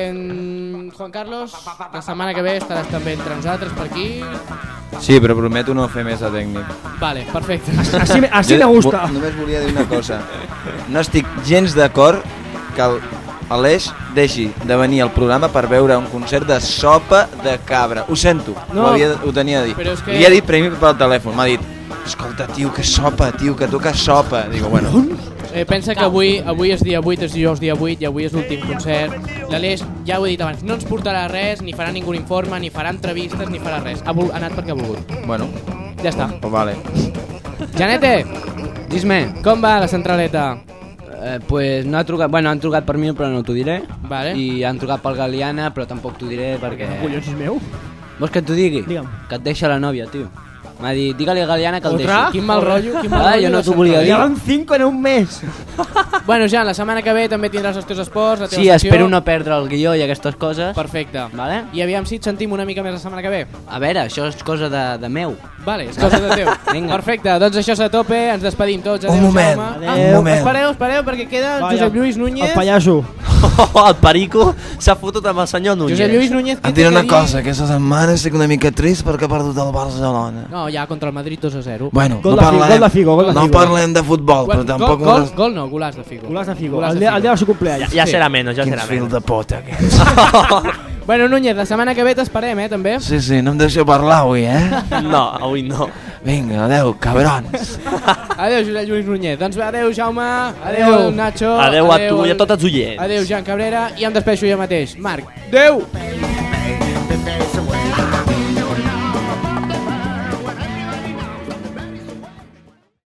eh, Juan Carlos, la setmana que ve estaràs també entre nosaltres per aquí. Sí, però prometo no fer més de tècnic. Vale, perfecte. Així, així me gusta. vo- Només volia dir una cosa. No estic gens d'acord que el- l'Aleix deixi de venir al programa per veure un concert de sopa de cabra. Ho sento, No, ho, havia, ho tenia a dir. però és que- Li he dit primer pel telèfon, m'ha dit escolta, tio, que sopa, tio, que toca sopa. Digo, bueno, Eh, pensa que avui avui és dia vuit, és dijous dia vuit i avui és l'últim concert. L'Aleix, ja ho he dit abans, no ens portarà res, ni farà ningú informe, ni farà entrevistes, ni farà res. Ha, vol, ha anat perquè ha volgut. bueno, Ja està. pues vale. Janete, Dis-me, com va la centraleta? eh, pues no ha trucat, bueno, han trucat per mi però no t'ho diré. Vale. I han trucat pel Galiana però tampoc t'ho diré perquè... Collons, és meu? Vols que t'ho digui? Digue'm. Que et deixa la nòvia, tio. M'ha dit, digue-li a Galiana que el Otra? deixi. Quin mal rotllo, quin mal Ah, rotllo jo no de t'ho volia centraleta. Ja van cinco en un mes. Bueno, Jan, la setmana que ve també tindràs els teus esports, la teva Sí, secció. espero no perdre el guió i aquestes coses. Perfecte. Vale? I aviam si et sentim una mica més la setmana que ve. A veure, això és cosa de, de meu. Vale, és cosa de teu. Vinga. Perfecte, doncs això és a tope, ens despedim tots. Adéu, Un moment, Jaume. Adéu. Ah, un moment. Espereu, espereu, perquè queda Vaya, Josep Lluís Núñez. El pallasso. el Perico s'ha fotut amb el senyor Núñez. Josep Lluís Núñez, què Et té diré que una dir? cosa, aquesta setmana estic una mica trist perquè ha perdut el Barcelona. No, ja contra el Madrid dos a zero. Bueno, Gol no de Figo, parlem, gol de Figo, gol de no Figo. parlem de futbol, Bueno, però tampoc... gol, gol, m'ho- gol no, golàs de Figo. Golàs de Figo. Golàs El de dia, Figo. el dia del seu cumpleaños. Ja serà menys, ja Quins serà fil menys. de pota, aquests. Bueno, Núñez, la setmana que ve t'esperem, eh, també. Sí, sí, no em deixeu parlar avui, eh? No, avui no. Vinga, adeu, cabrons. Adéu, Josep Lluís Núñez. Doncs adéu, Jaume. Adéu, Adéu. Nacho. Adéu a tu i a tots els oients. Adéu, Jan Cabrera. I em despeixo jo mateix. Marc. Adéu.